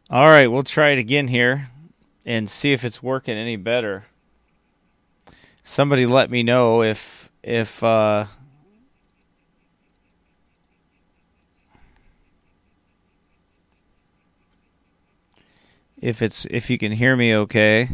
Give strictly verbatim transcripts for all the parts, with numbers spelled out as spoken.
All right, we'll try it again here and see if it's working any better. Somebody let me know if if uh, if it's if you can hear me okay.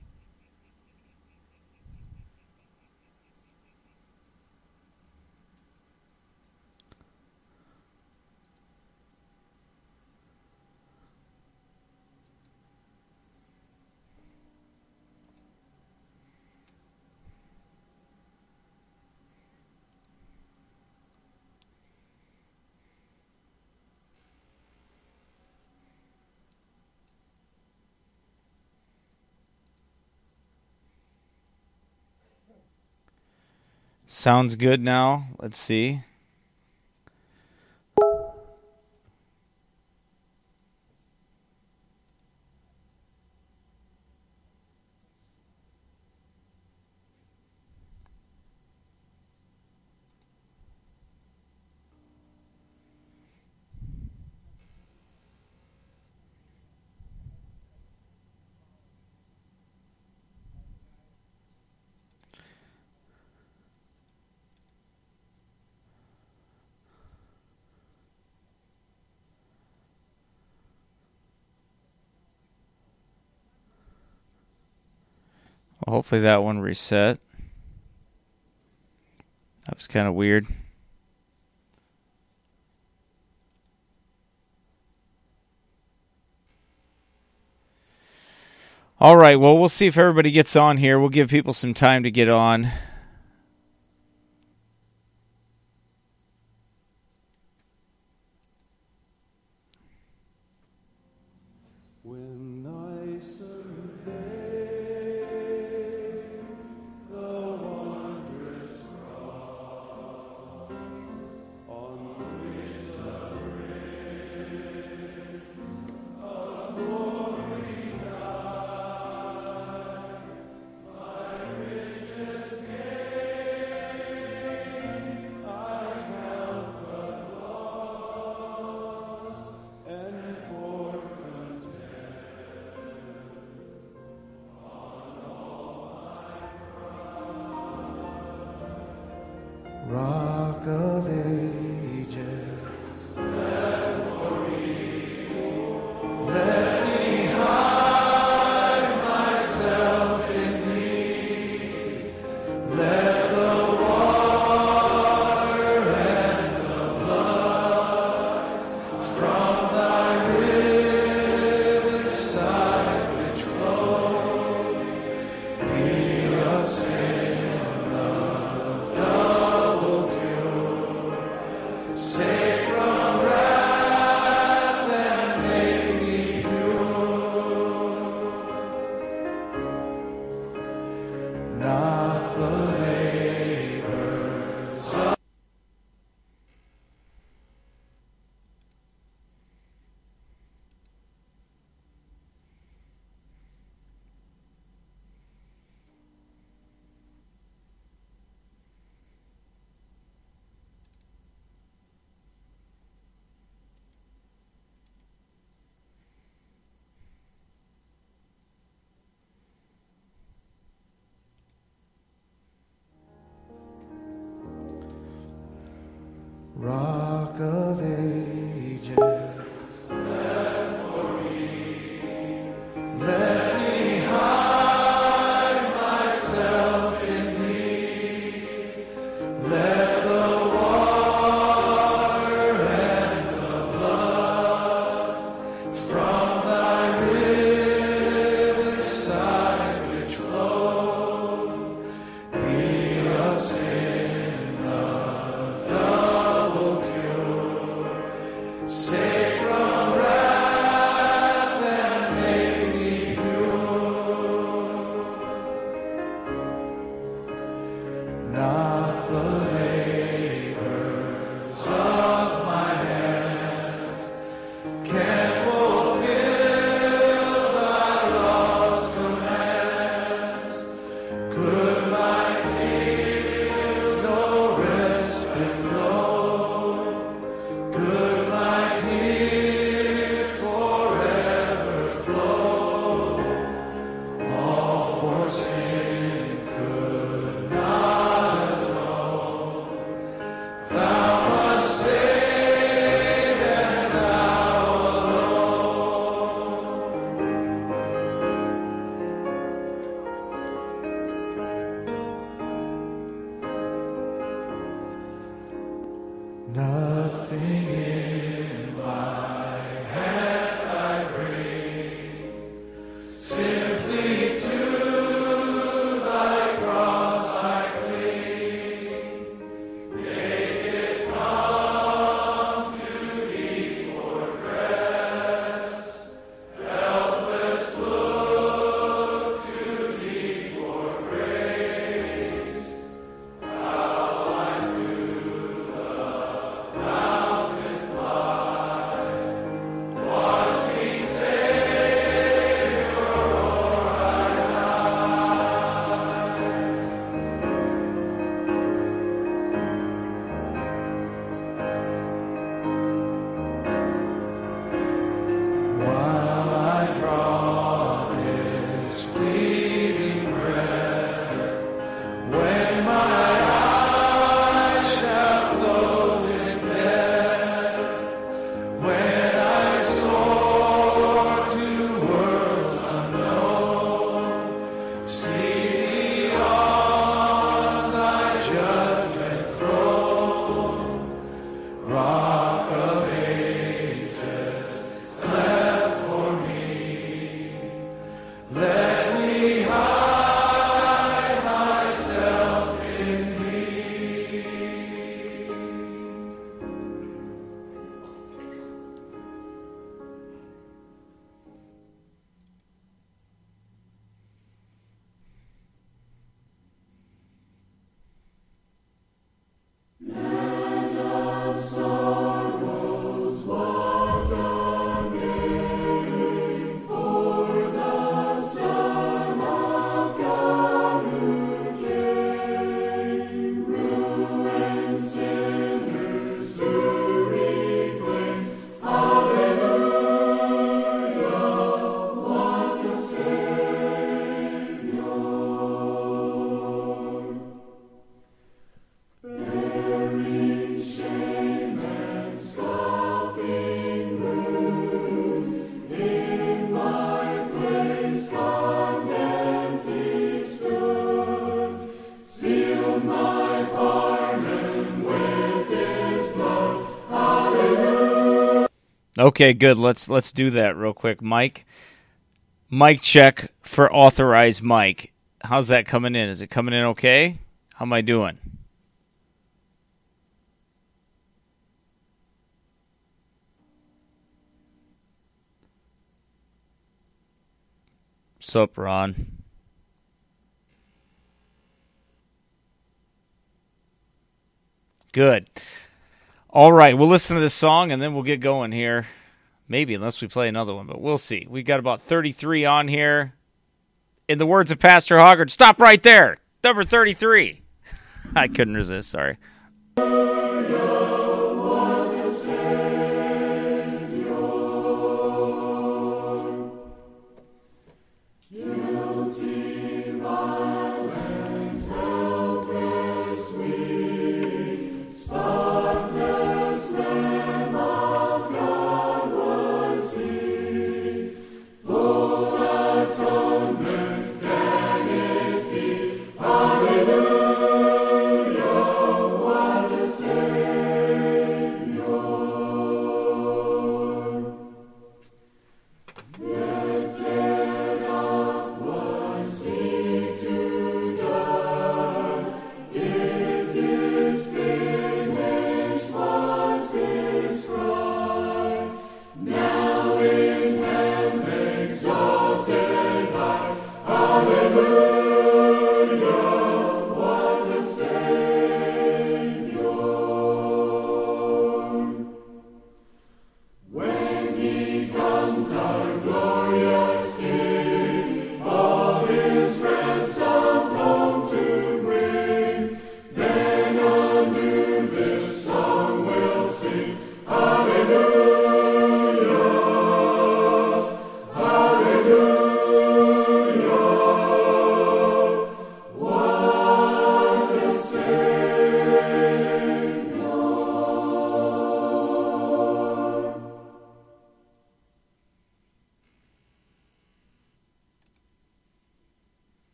Sounds good now. Let's see. Well, hopefully that one reset. That was kind of weird. All right, well, we'll see if everybody gets on here. We'll give people some time to get on. When I survey the wondrous cross on which the riches of glory died, my richest gain I count but loss, and for Rock of Ages, let me hide myself in Thee. Let the water and the blood from Thy riverside which flow be of sin double cure. Save from wrath and make me pure. Not the labors of Rock of Ages, let me hide myself in Thee. Let the water and the blood from Thy riverside which flow be of sin double cure. Nothing in my hand I bring, simply to thy cross I cling. Make it come to thee for rest, helpless look to thee for grace. Thou unto the fountain fly, wash me, Savior, or I while I draw this fleeting breath, when my eyes shall close in death, when I soar to worlds unknown, see thee on thy judgment throne, Rock of ages, cleft for me. Let me hide myself in thee. Okay, good. Let's let's do that real quick. Mike, mic check for authorized mic. How's that coming in? Is it coming in okay? How am I doing? Sup, Ron? Good. All right, we'll listen to this song and then we'll get going here. Maybe, unless we play another one, but we'll see. We got about thirty-three on here. In the words of Pastor Hoggard, stop right there. Number thirty-three. I couldn't resist, sorry. Hallelujah, what a Savior.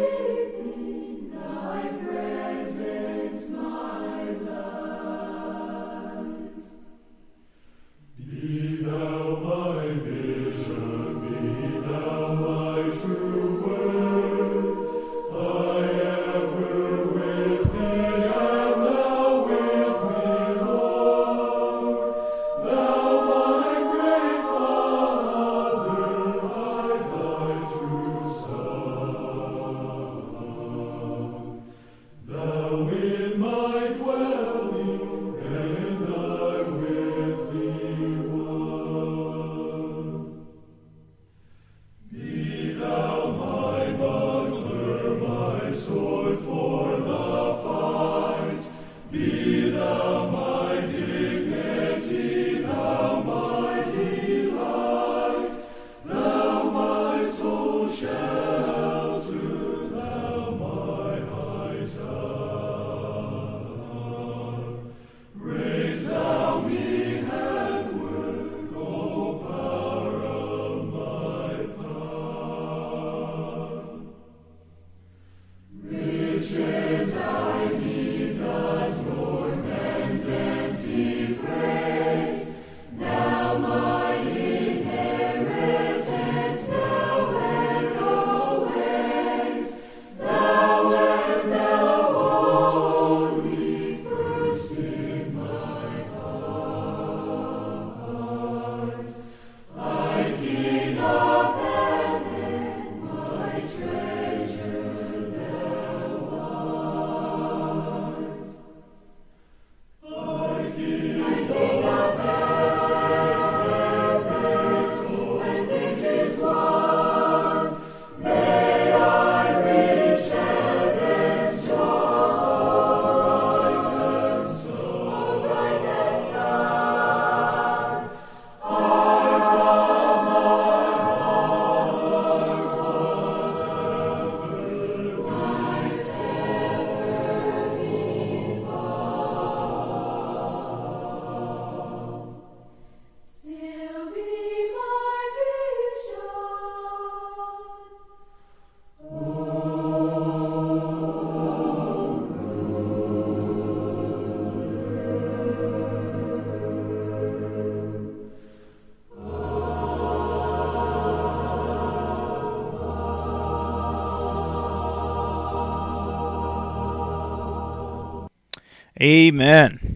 Amen.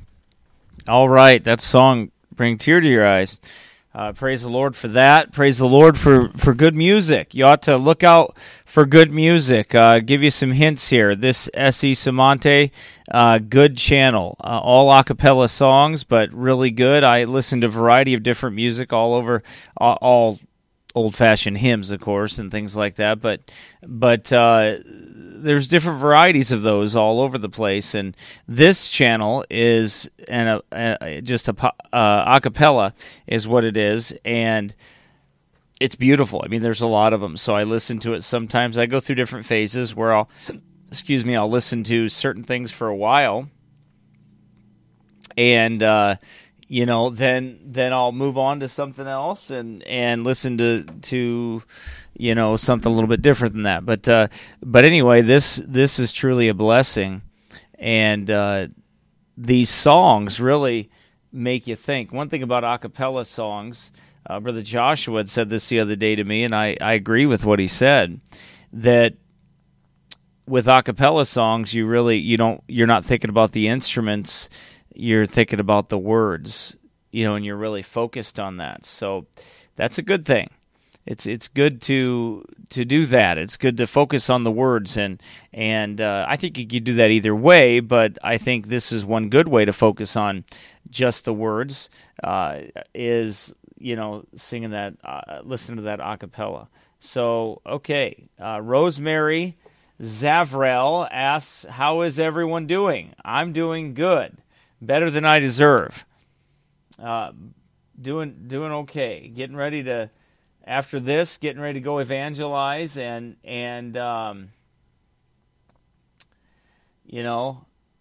All right, that song bring tear to your eyes. Uh, praise the Lord for that. Praise the Lord for, for good music. You ought to look out for good music. Uh, give you some hints here. This S E Samante, uh, good channel. Uh, all a cappella songs, but really good. I listen to a variety of different music all over, all, all old-fashioned hymns, of course, and things like that. But but uh, there's different varieties of those all over the place. And this channel is an, a, a, just a uh, a cappella is what it is, and it's beautiful. I mean, there's a lot of them, so I listen to it sometimes. I go through different phases where I'll, excuse me, I'll listen to certain things for a while, and uh, you know, then then I'll move on to something else and, and listen to to you know something a little bit different than that. But uh, but anyway, this this is truly a blessing, and uh, these songs really make you think. One thing about a cappella songs, uh, Brother Joshua had said this the other day to me, and I, I agree with what he said, that with a cappella songs, you really you don't you're not thinking about the instruments. You're thinking about the words, you know, and you're really focused on that. So that's a good thing. It's it's good to to do that. It's good to focus on the words, and and uh, I think you could do that either way. But I think this is one good way to focus on just the words. Uh, is you know singing that, uh, listening to that a cappella. So okay, uh, Rosemary Zavrel asks, "How is everyone doing?" I'm doing good. Better than I deserve. Uh, doing doing okay. Getting ready to, after this, getting ready to go evangelize and and um, you know,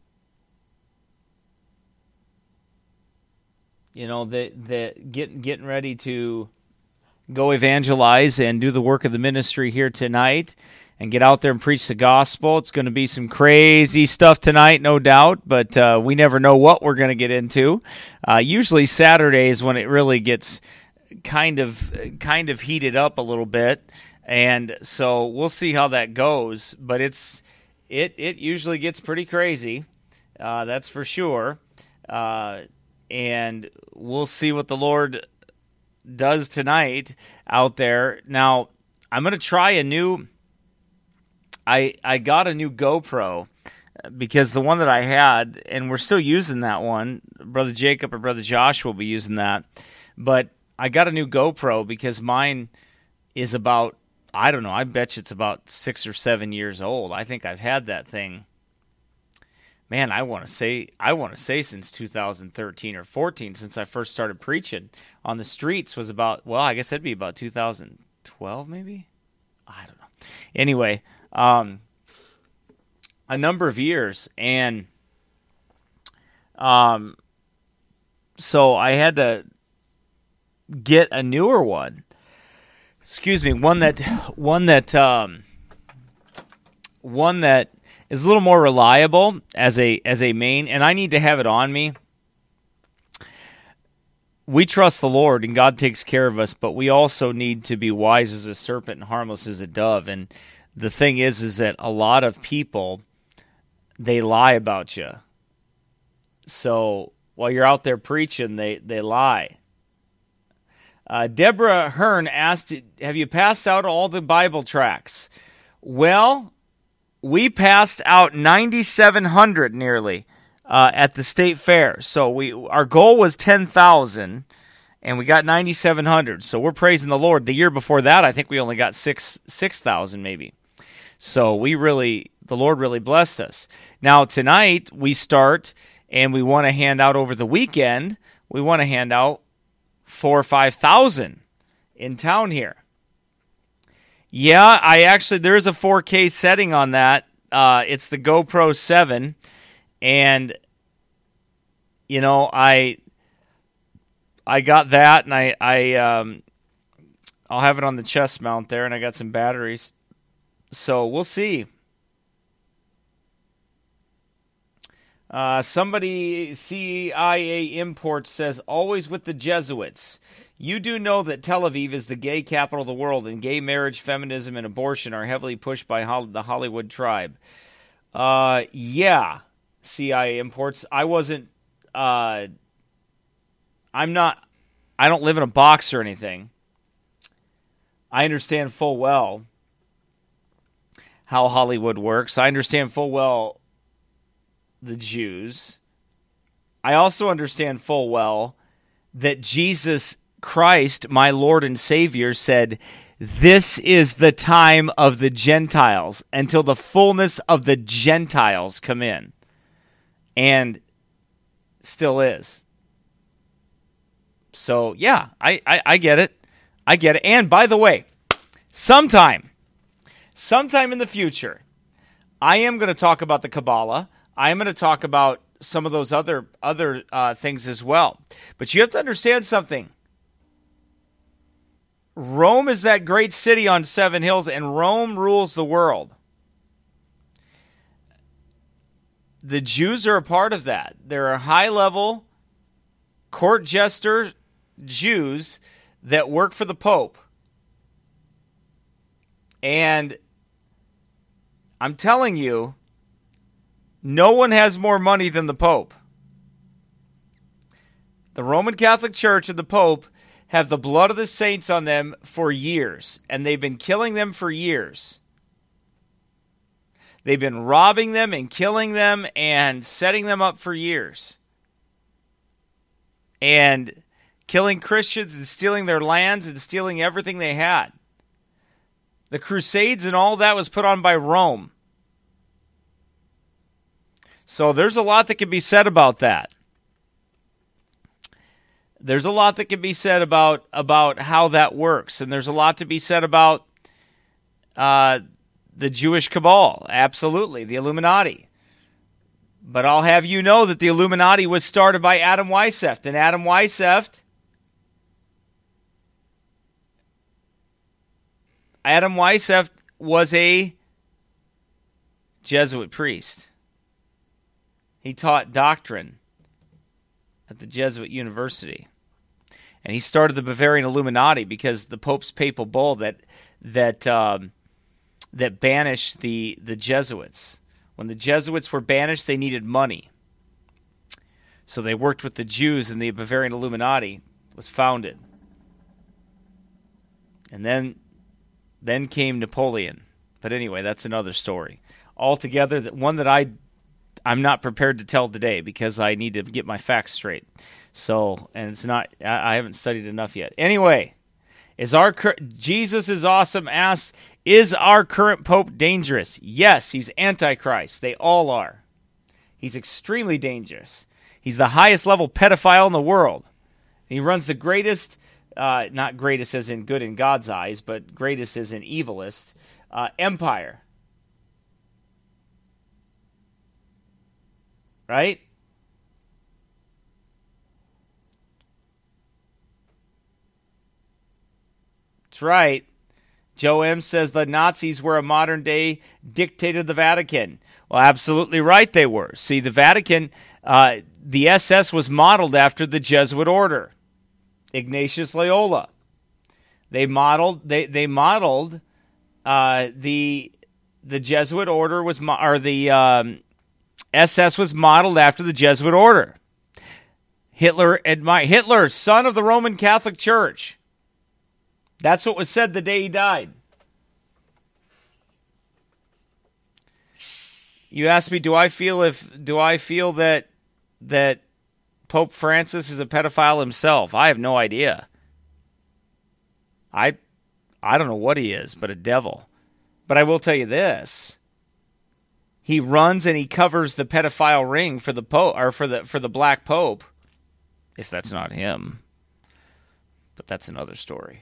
you know the the getting getting ready to go evangelize and do the work of the ministry here tonight. and get out there and preach the gospel. It's going to be some crazy stuff tonight, no doubt, but uh, we never know what we're going to get into. Uh, usually Saturday is when it really gets kind of kind of heated up a little bit, and so we'll see how that goes. But it's it it usually gets pretty crazy, uh, that's for sure, uh, and we'll see what the Lord does tonight out there. Now, I'm going to try a new. I I got a new GoPro because the one that I had, and we're still using that one. Brother Jacob or Brother Josh will be using that, but I got a new GoPro because mine is about, I don't know, I bet you it's about six or seven years old. I think I've had that thing. Man, I want to say I want to say since two thousand thirteen or fourteen, since I first started preaching on the streets, was about, well, I guess that'd be about two thousand twelve maybe? I don't know. Anyway, um, a number of years, and um, so I had to get a newer one. Excuse me, one that one that um, one that is a little more reliable as a as a main, and I need to have it on me. We trust the Lord, and God takes care of us, but we also need to be wise as a serpent and harmless as a dove. And the thing is, is that a lot of people, they lie about you. So while you're out there preaching, they, they lie. Uh, Deborah Hearn asked, have you passed out all the Bible tracts? Well, we passed out ninety-seven hundred nearly. Uh, at the state fair. So we our goal was ten thousand, and we got ninety-seven hundred. So we're praising the Lord. The year before that, I think we only got six six thousand maybe. So we really, the Lord really blessed us. Now tonight we start, and we want to hand out over the weekend. We want to hand out four or five thousand in town here. Yeah, I actually there is a four K setting on that. Uh, it's the GoPro seven. And, you know, I I got that, and I, I um, I'll have it on the chest mount there, and I got some batteries. So we'll see. Uh, somebody, C I A Imports says, always with the Jesuits. You do know that Tel Aviv is the gay capital of the world, and gay marriage, feminism, and abortion are heavily pushed by Hol- the Hollywood tribe. Uh, yeah. C I A Imports. I wasn't, uh, I'm not, I don't live in a box or anything. I understand full well how Hollywood works. I understand full well the Jews. I also understand full well that Jesus Christ, my Lord and Savior, said, this is the time of the Gentiles until the fullness of the Gentiles come in. And still is. So, yeah, I, I, I get it. I get it. And, by the way, sometime, sometime in the future, I am going to talk about the Kabbalah. I am going to talk about some of those other, other uh, things as well. But you have to understand something. Rome is that great city on seven hills, and Rome rules the world. The Jews are a part of that. There are high-level court jester Jews that work for the Pope. And I'm telling you, no one has more money than the Pope. The Roman Catholic Church and the Pope have the blood of the saints on them for years, and they've been killing them for years. They've been robbing them and killing them and setting them up for years. And killing Christians and stealing their lands and stealing everything they had. The Crusades and all that was put on by Rome. So there's a lot that can be said about that. There's a lot that can be said about, about how that works. And there's a lot to be said about uh, the Jewish cabal, absolutely, the Illuminati. But I'll have you know that the Illuminati was started by Adam Weishaupt, and Adam Weishaupt, Adam Weishaupt was a Jesuit priest. He taught doctrine at the Jesuit University. And he started the Bavarian Illuminati because the Pope's papal bull that that um, that banished the, the Jesuits. When the Jesuits were banished, they needed money. So they worked with the Jews, and the Bavarian Illuminati was founded. And then then came Napoleon. But anyway, that's another story. Altogether, that one that I I'm not prepared to tell today because I need to get my facts straight. So, and it's not, I haven't studied enough yet. Anyway, is our, Jesus is awesome asked, is our current Pope dangerous? Yes, he's Antichrist. They all are. He's extremely dangerous. He's the highest level pedophile in the world. He runs the greatest, uh, not greatest as in good in God's eyes, but greatest as in evilest, uh, empire. Right? That's right. Joe M. says the Nazis were a modern-day dictator of the Vatican. Well, absolutely right they were. See, the Vatican, uh, the S S was modeled after the Jesuit order. Ignatius Loyola. They modeled. They they modeled uh, the the Jesuit order was mo- or the um, S S was modeled after the Jesuit order. Hitler admired Hitler, son of the Roman Catholic Church. That's what was said the day he died. You asked me, do I feel if do I feel that that Pope Francis is a pedophile himself? I have no idea. I I don't know what he is, but a devil. But I will tell you this. He runs and he covers the pedophile ring for the Pope or for the for the Black Pope. If that's not him. But that's another story.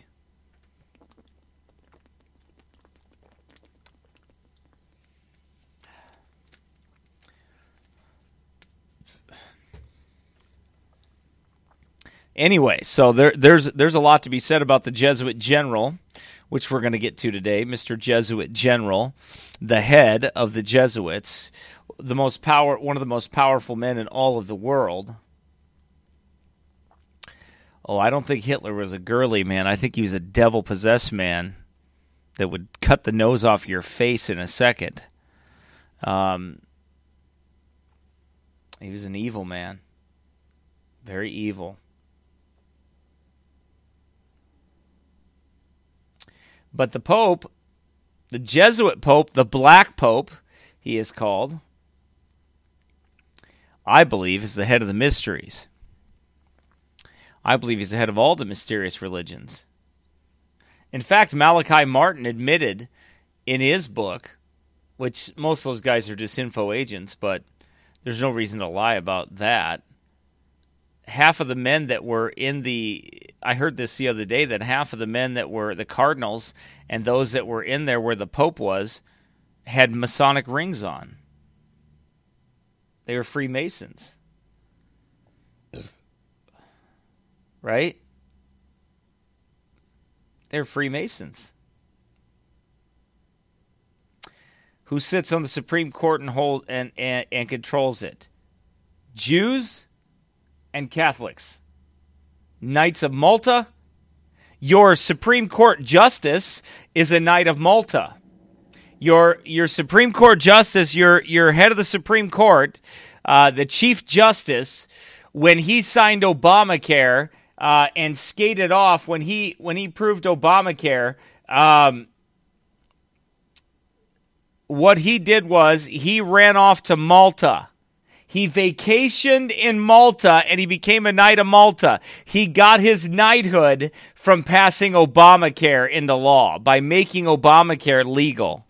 Anyway, so there, there's there's a lot to be said about the Jesuit general, which we're going to get to today. Mister Jesuit General, the head of the Jesuits, the most power, one of the most powerful men in all of the world. Oh, I don't think Hitler was a girly man. I think he was a devil-possessed man that would cut the nose off your face in a second. Um, he was an evil man, very evil. But the Pope, the Jesuit Pope, the Black Pope, he is called, I believe is the head of the mysteries. I believe he's the head of all the mysterious religions. In fact, Malachi Martin admitted in his book, which most of those guys are just info agents, but there's no reason to lie about that. Half of the men that were in the, I heard this the other day, that half of the men that were the cardinals and those that were in there where the Pope was had Masonic rings on. They were Freemasons. Right? They're Freemasons. Who sits on the Supreme Court and hold and, and, and controls it? Jews and Catholics. Knights of Malta. Your Supreme Court justice is a Knight of Malta. Your your Supreme Court justice, your your head of the Supreme Court, uh, the Chief Justice, when he signed Obamacare uh, and skated off, when he when he proved Obamacare, um, what he did was he ran off to Malta. He vacationed in Malta, and he became a Knight of Malta. He got his knighthood from passing Obamacare into law, by making Obamacare legal.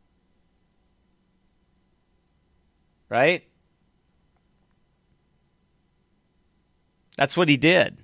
Right? That's what he did.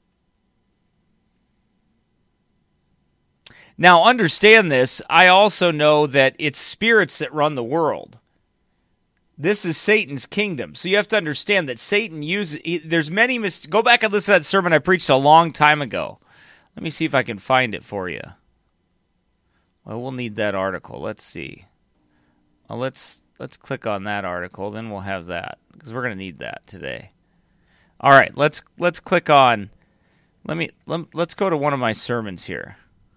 Now, understand this. I also know that it's spirits that run the world. This is Satan's kingdom. So you have to understand that Satan uses, he, there's many, mis- go back and listen to that sermon I preached a long time ago. Let me see if I can find it for you. Well, we'll need that article. Let's see. Well, let's let's click on that article, then we'll have that because we're going to need that today. All right, let's let's click on. Let me let, let's go to one of my sermons here.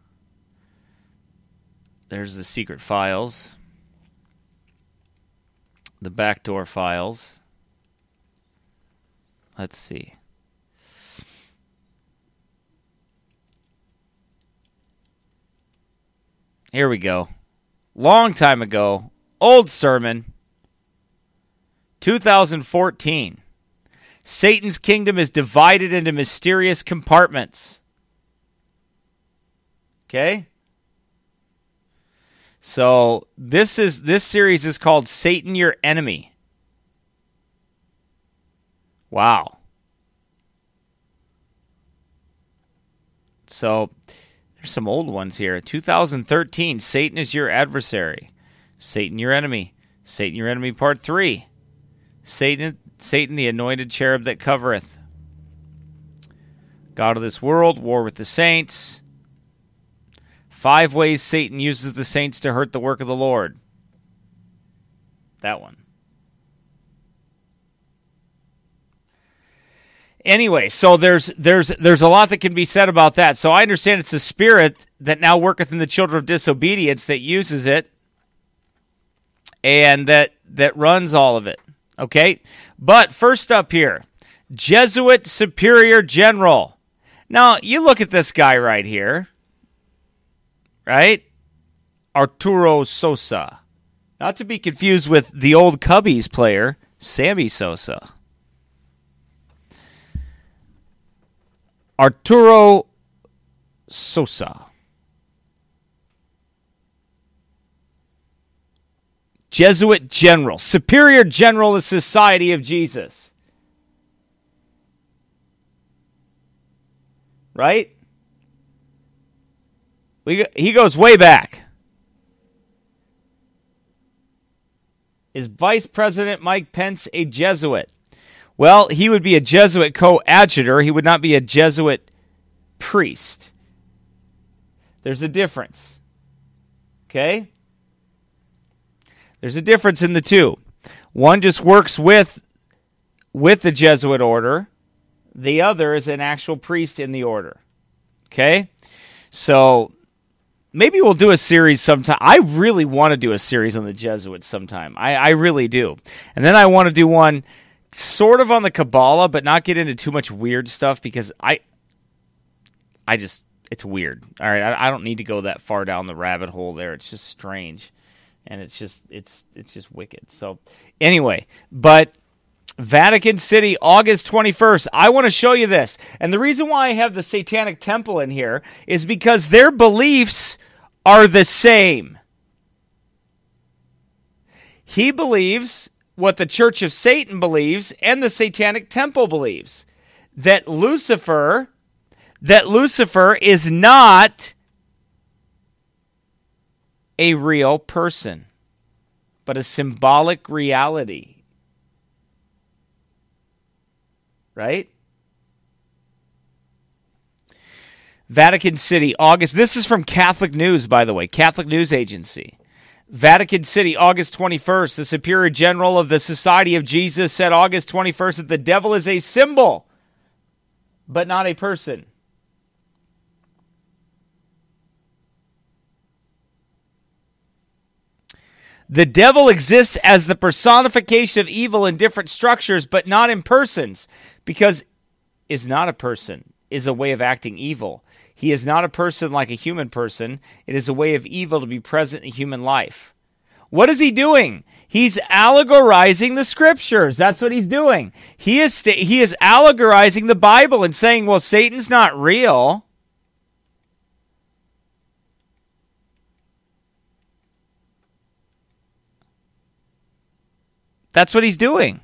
There's the secret files, the backdoor files. Let's see. Here we go. Long time ago, old sermon, two thousand fourteen. Satan's kingdom is divided into mysterious compartments. Okay? So this is this series is called Satan Your Enemy. Wow. So there's some old ones here. two thousand thirteen, Satan is your adversary. Satan your enemy. Satan your enemy part three. Satan Satan the anointed cherub that covereth. God of this world, war with the saints. Five ways Satan uses the saints to hurt the work of the Lord. That one. Anyway, so there's there's there's a lot that can be said about that. So I understand it's a spirit that now worketh in the children of disobedience that uses it and that that runs all of it. Okay? But first up here, Jesuit Superior General. Now, you look at this guy right here. Right? Arturo Sosa. Not to be confused with the old Cubbies player, Sammy Sosa. Arturo Sosa. Jesuit General. Superior General of the Society of Jesus. Right? We, he goes way back. Is Vice President Mike Pence a Jesuit? Well, he would be a Jesuit coadjutor. He would not be a Jesuit priest. There's a difference. Okay? There's a difference in the two. One just works with, with the Jesuit order. The other is an actual priest in the order. Okay? So maybe we'll do a series sometime. I really want to do a series on the Jesuits sometime. I, I really do. And then I want to do one sort of on the Kabbalah, but not get into too much weird stuff because I I just, it's weird. All right, I, I don't need to go that far down the rabbit hole there. It's just strange. And it's just, it's it's just wicked. So anyway, but Vatican City, August twenty-first. I want to show you this. And the reason why I have the Satanic Temple in here is because their beliefs are the same. He believes what the Church of Satan believes and the Satanic Temple believes. That Lucifer, that Lucifer is not a real person, but a symbolic reality. Right? Vatican City, August. This is from Catholic News, by the way. Catholic News Agency. Vatican City, August twenty-first. The Superior General of the Society of Jesus said August twenty-first that the devil is a symbol, but not a person. The devil exists as the personification of evil in different structures, but not in persons, because is not a person, is a way of acting evil. He is not a person like a human person. It is a way of evil to be present in human life. What is he doing? He's allegorizing the scriptures. That's what he's doing. He is sta- he is allegorizing the Bible and saying, well, Satan's not real. That's what he's doing.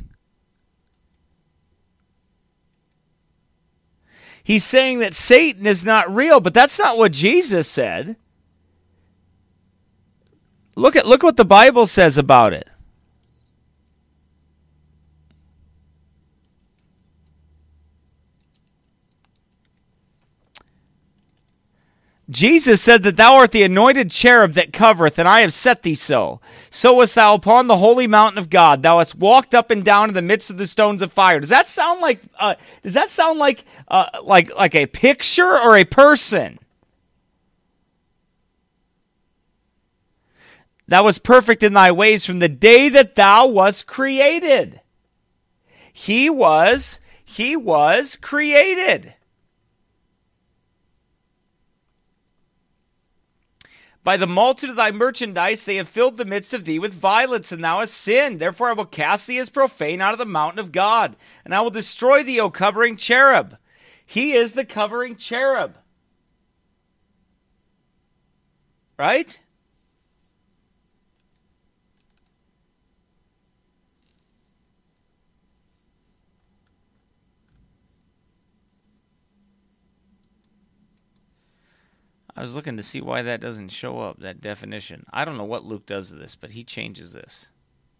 He's saying that Satan is not real, but that's not what Jesus said. Look at look what the Bible says about it. Jesus said that thou art the anointed cherub that covereth, and I have set thee so. So wast thou upon the holy mountain of God. Thou hast walked up and down in the midst of the stones of fire. Does that sound like? Uh, does that sound like uh, like like a picture or a person? Thou wast perfect in thy ways from the day that thou wast created. He was. He was created. By the multitude of thy merchandise they have filled the midst of thee with violence, and thou hast sinned. Therefore I will cast thee as profane out of the mountain of God, and I will destroy thee, O covering cherub. He is the covering cherub. Right? I was looking to see why that doesn't show up, that definition. I don't know what Luke does to this, but he changes this.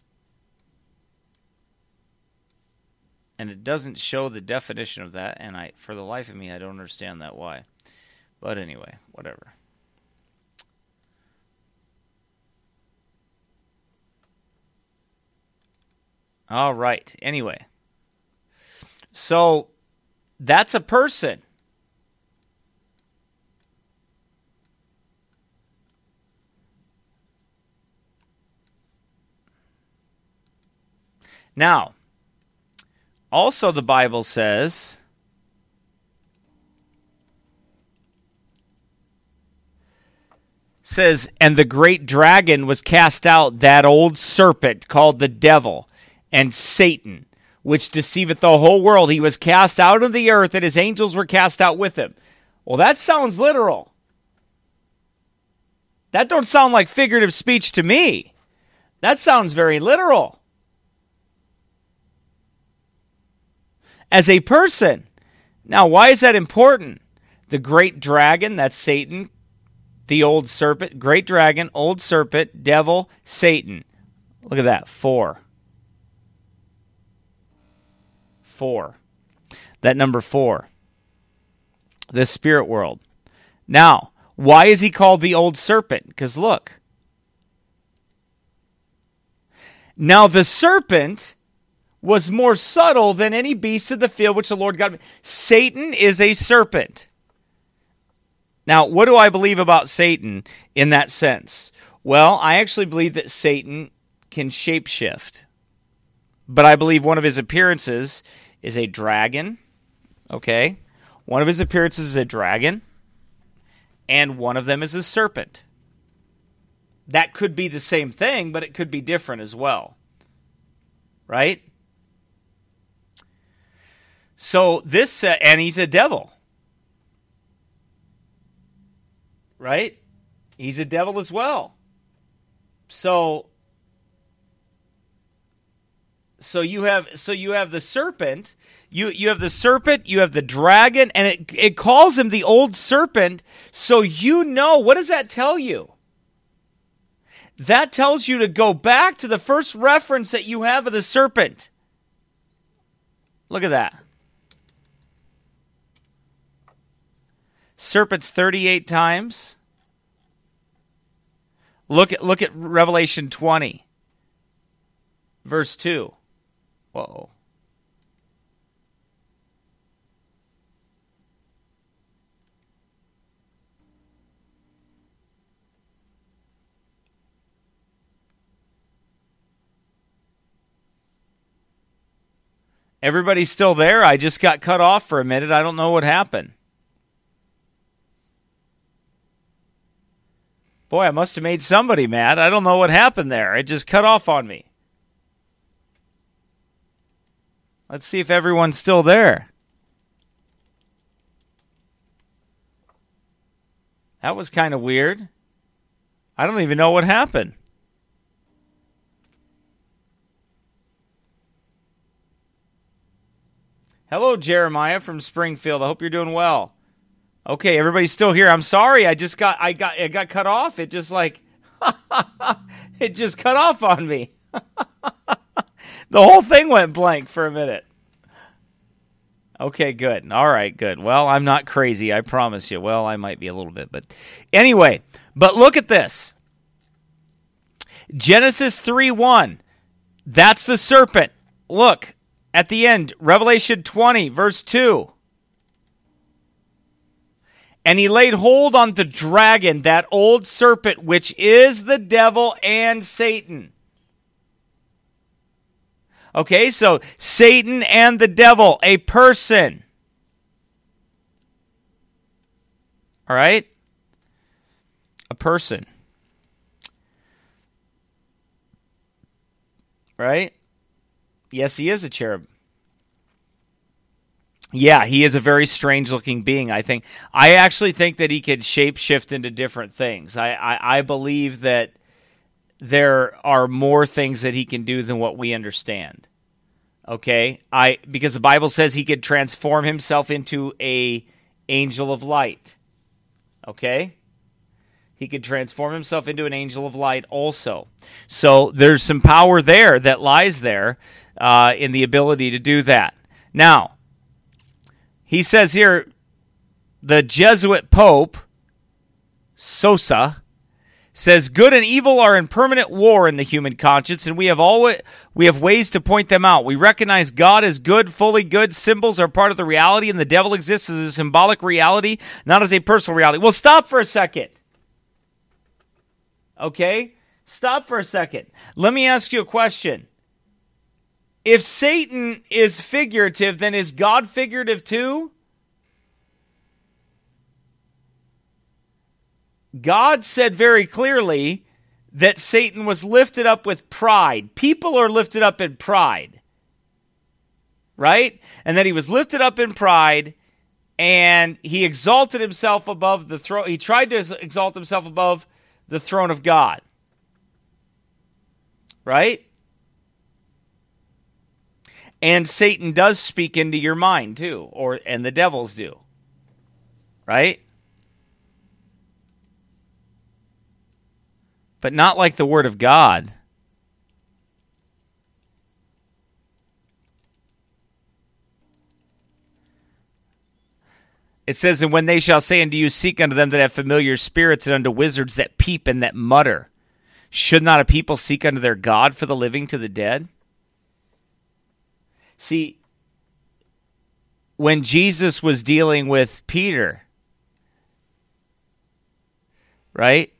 And it doesn't show the definition of that, and I, for the life of me, I don't understand that why. But anyway, whatever. All right, anyway. So, that's a person. Now, also the Bible says, says, and the great dragon was cast out, that old serpent called the devil and Satan, which deceiveth the whole world. He was cast out of the earth, and his angels were cast out with him. Well, that sounds literal. That don't sound like figurative speech to me. That sounds very literal. As a person. Now, why is that important? The great dragon, that's Satan, the old serpent, great dragon, old serpent, devil, Satan. Look at that, four. Four. That number four. The spirit world. Now, why is he called the old serpent? Because look. Now, the serpent was more subtle than any beast of the field which the Lord God made. Satan is a serpent. Now, what do I believe about Satan in that sense? Well, I actually believe that Satan can shapeshift. But I believe one of his appearances is a dragon. Okay? One of his appearances is a dragon. And one of them is a serpent. That could be the same thing, but it could be different as well. Right? So this, uh, and he's a devil. Right? He's a devil as well. So, so you have, so you have the serpent, you, you have the serpent, you have the dragon, and it, it calls him the old serpent. So you know, what does that tell you? That tells you to go back to the first reference that you have of the serpent. Look at that. Serpents thirty-eight times. Look at look at Revelation twenty, verse two. Whoa. Everybody's still there? I just got cut off for a minute. I don't know what happened. Boy, I must have made somebody mad. I don't know what happened there. It just cut off on me. Let's see if everyone's still there. That was kind of weird. I don't even know what happened. Hello, Jeremiah from Springfield. I hope you're doing well. Okay, everybody's still here. I'm sorry. I just got I got it got cut off. It just like it just cut off on me. The whole thing went blank for a minute. Okay, good. All right, good. Well, I'm not crazy, I promise you. Well, I might be a little bit, but anyway, but look at this. Genesis three one. That's the serpent. Look, at the end, Revelation twenty, verse two. And he laid hold on the dragon, that old serpent, which is the devil and Satan. Okay, so Satan and the devil, a person. All right? A person. Right? Yes, he is a cherub. Yeah, he is a very strange-looking being, I think. I actually think that he could shape-shift into different things. I, I, I believe that there are more things that he can do than what we understand. Okay? I because the Bible says he could transform himself into a angel of light. Okay? He could transform himself into an angel of light also. So there's some power there that lies there uh, in the ability to do that. Now, he says here, the Jesuit Pope, Sosa, says good and evil are in permanent war in the human conscience, and we have always we have ways to point them out. We recognize God as good, fully good. Symbols are part of the reality, and the devil exists as a symbolic reality, not as a personal reality. Well, stop for a second. Okay? Stop for a second. Let me ask you a question. If Satan is figurative, then is God figurative too? God said very clearly that Satan was lifted up with pride. People are lifted up in pride. Right? And that he was lifted up in pride, and he exalted himself above the throne. He tried to exalt himself above the throne of God. Right? And Satan does speak into your mind too, or and the devils do. Right? But not like the Word of God. It says, and when they shall say unto you, seek unto them that have familiar spirits, and unto wizards that peep and that mutter, should not a people seek unto their God for the living to the dead? See, when Jesus was dealing with Peter, right?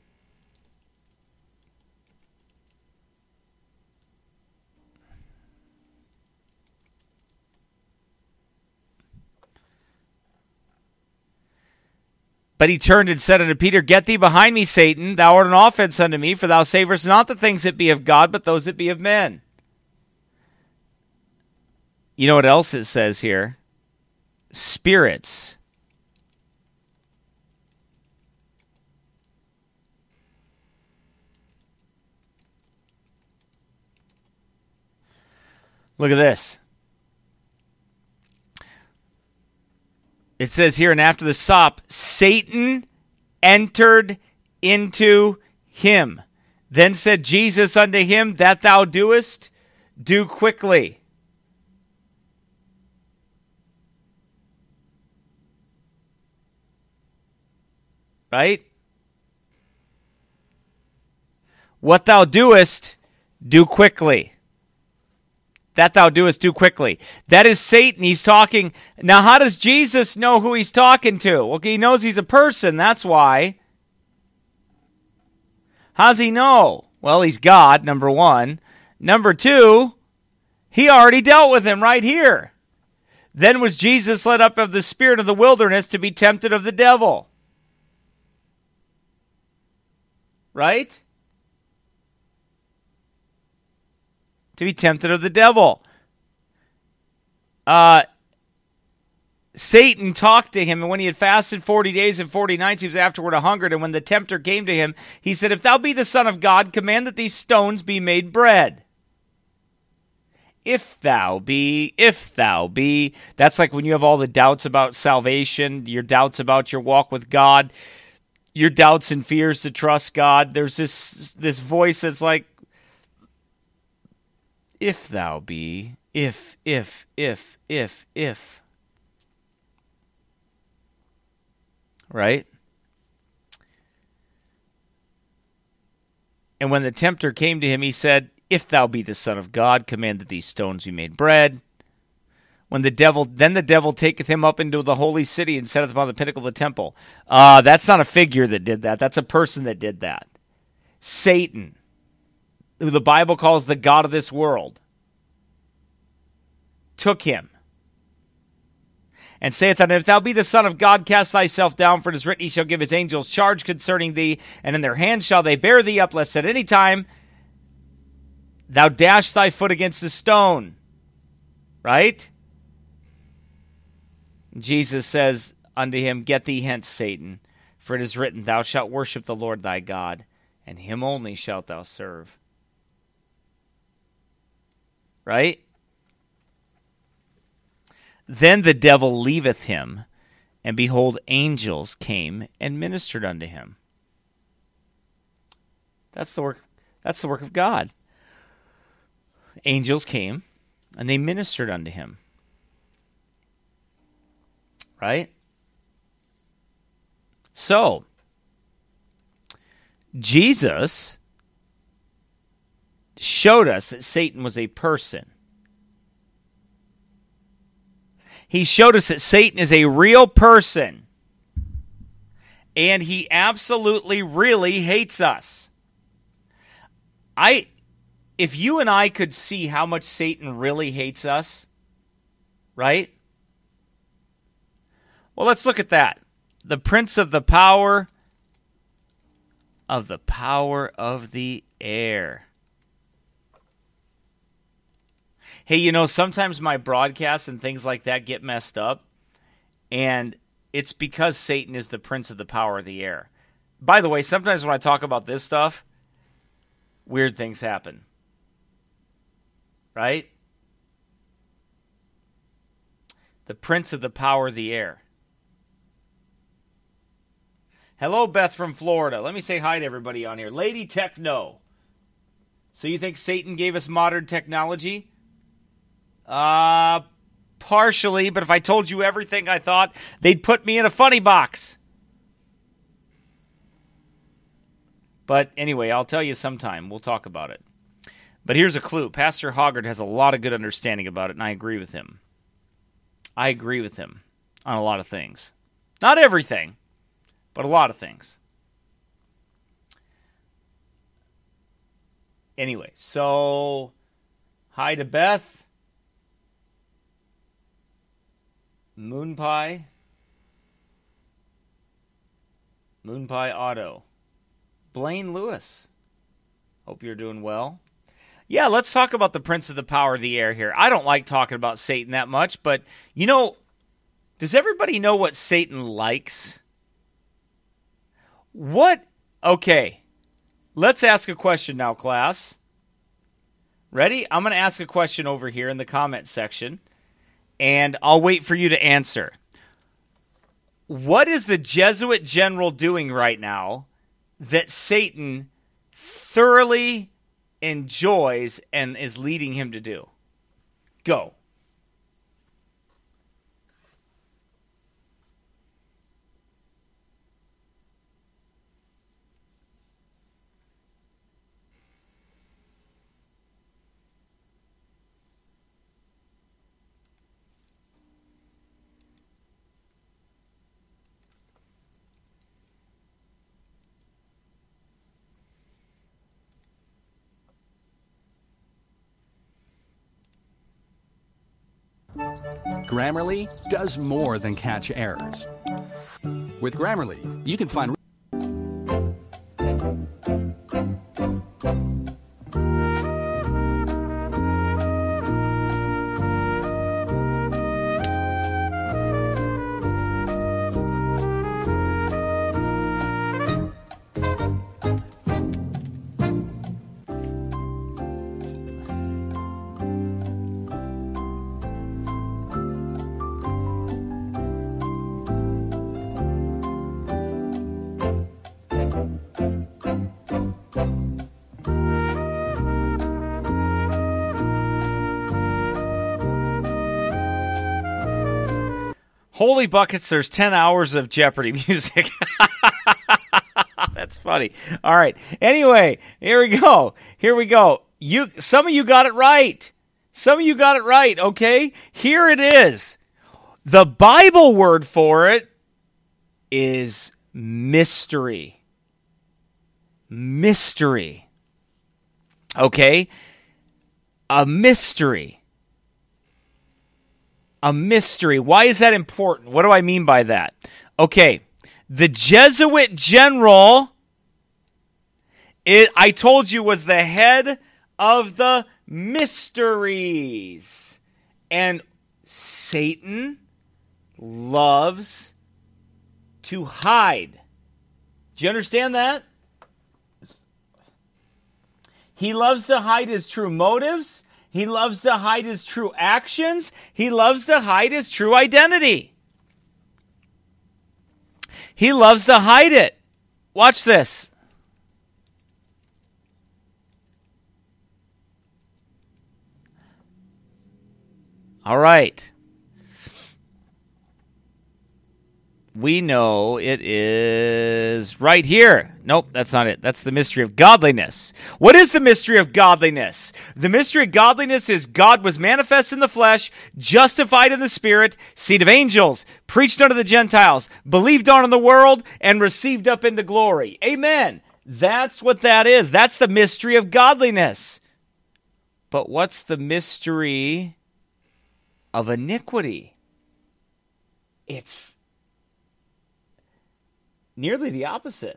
But he turned and said unto Peter, get thee behind me, Satan. Thou art an offense unto me, for thou savorest not the things that be of God, but those that be of men. You know what else it says here? Spirits. Look at this. It says here, and after the sop, Satan entered into him. Then said Jesus unto him, that thou doest, do quickly. Right? What thou doest, do quickly. That thou doest, do quickly. That is Satan. He's talking. Now, how does Jesus know who he's talking to? Well, he knows he's a person. That's why. How's he know? Well, he's God, number one. Number two, he already dealt with him right here. Then was Jesus led up of the spirit of the wilderness to be tempted of the devil. Right? To be tempted of the devil. Uh, Satan talked to him, and when he had fasted forty days and forty nights, he was afterward a hungered. And when the tempter came to him, he said, if thou be the Son of God, command that these stones be made bread. If thou be, if thou be. That's like when you have all the doubts about salvation, your doubts about your walk with God, your doubts and fears to trust God. There's this this voice that's like, if thou be, if, if, if, if, if. right? And when the tempter came to him, he said, "If thou be the Son of God, command that these stones be made bread." When the devil, then the devil taketh him up into the holy city and setteth upon the pinnacle of the temple. Uh, that's not a figure that did that. That's a person that did that. Satan, who the Bible calls the god of this world, took him and saith unto him, "If thou be the Son of God, cast thyself down, for it is written, He shall give his angels charge concerning thee, and in their hands shall they bear thee up, lest at any time thou dash thy foot against a stone." Right? Jesus says unto him, "Get thee hence, Satan, for it is written, Thou shalt worship the Lord thy God, and him only shalt thou serve." Right? Then the devil leaveth him, and behold, angels came and ministered unto him. That's the work, that's the work of God. Angels came, and they ministered unto him. Right? So, Jesus showed us that Satan was a person. He showed us that Satan is a real person. And he absolutely, really hates us. I, if you and I could see how much Satan really hates us, right? Well, let's look at that. The prince of the power of the power of the air. Hey, you know, sometimes my broadcasts and things like that get messed up, and it's because Satan is the prince of the power of the air. By the way, sometimes when I talk about this stuff, weird things happen. Right? The prince of the power of the air. Hello, Beth from Florida. Let me say hi to everybody on here. Lady Techno. So you think Satan gave us modern technology? Uh, partially, but if I told you everything I thought, they'd put me in a funny box. But anyway, I'll tell you sometime. We'll talk about it. But here's a clue. Pastor Hoggard has a lot of good understanding about it, and I agree with him. I agree with him on a lot of things. Not everything, but a lot of things. Anyway, so hi to Beth. Moon Pie. Moon Pie Auto. Blaine Lewis. Hope you're doing well. Yeah, let's talk about the Prince of the Power of the Air here. I don't like talking about Satan that much, but, you know, does everybody know what Satan likes? What? Okay, let's ask a question now, class. Ready? I'm going to ask a question over here in the comment section, and I'll wait for you to answer. What is the Jesuit general doing right now that Satan thoroughly enjoys and is leading him to do? Go. Grammarly does more than catch errors. With Grammarly, you can find Holy buckets, there's ten hours of Jeopardy music. That's funny. All right. Anyway, here we go. Here we go. You, some of you got it right. Some of you got it right, okay? Here it is. The Bible word for it is mystery. Mystery. Okay? A mystery. A mystery. Why is that important? What do I mean by that? Okay. The Jesuit general, it, I told you, was the head of the mysteries. And Satan loves to hide. Do you understand that? He loves to hide his true motives. He loves to hide his true actions. He loves to hide his true identity. He loves to hide it. Watch this. All right. We know it is right here. Nope, that's not it. That's the mystery of godliness. What is the mystery of godliness? The mystery of godliness is God was manifest in the flesh, justified in the spirit, seed of angels, preached unto the Gentiles, believed on in the world, and received up into glory. Amen. That's what that is. That's the mystery of godliness. But what's the mystery of iniquity? It's nearly the opposite.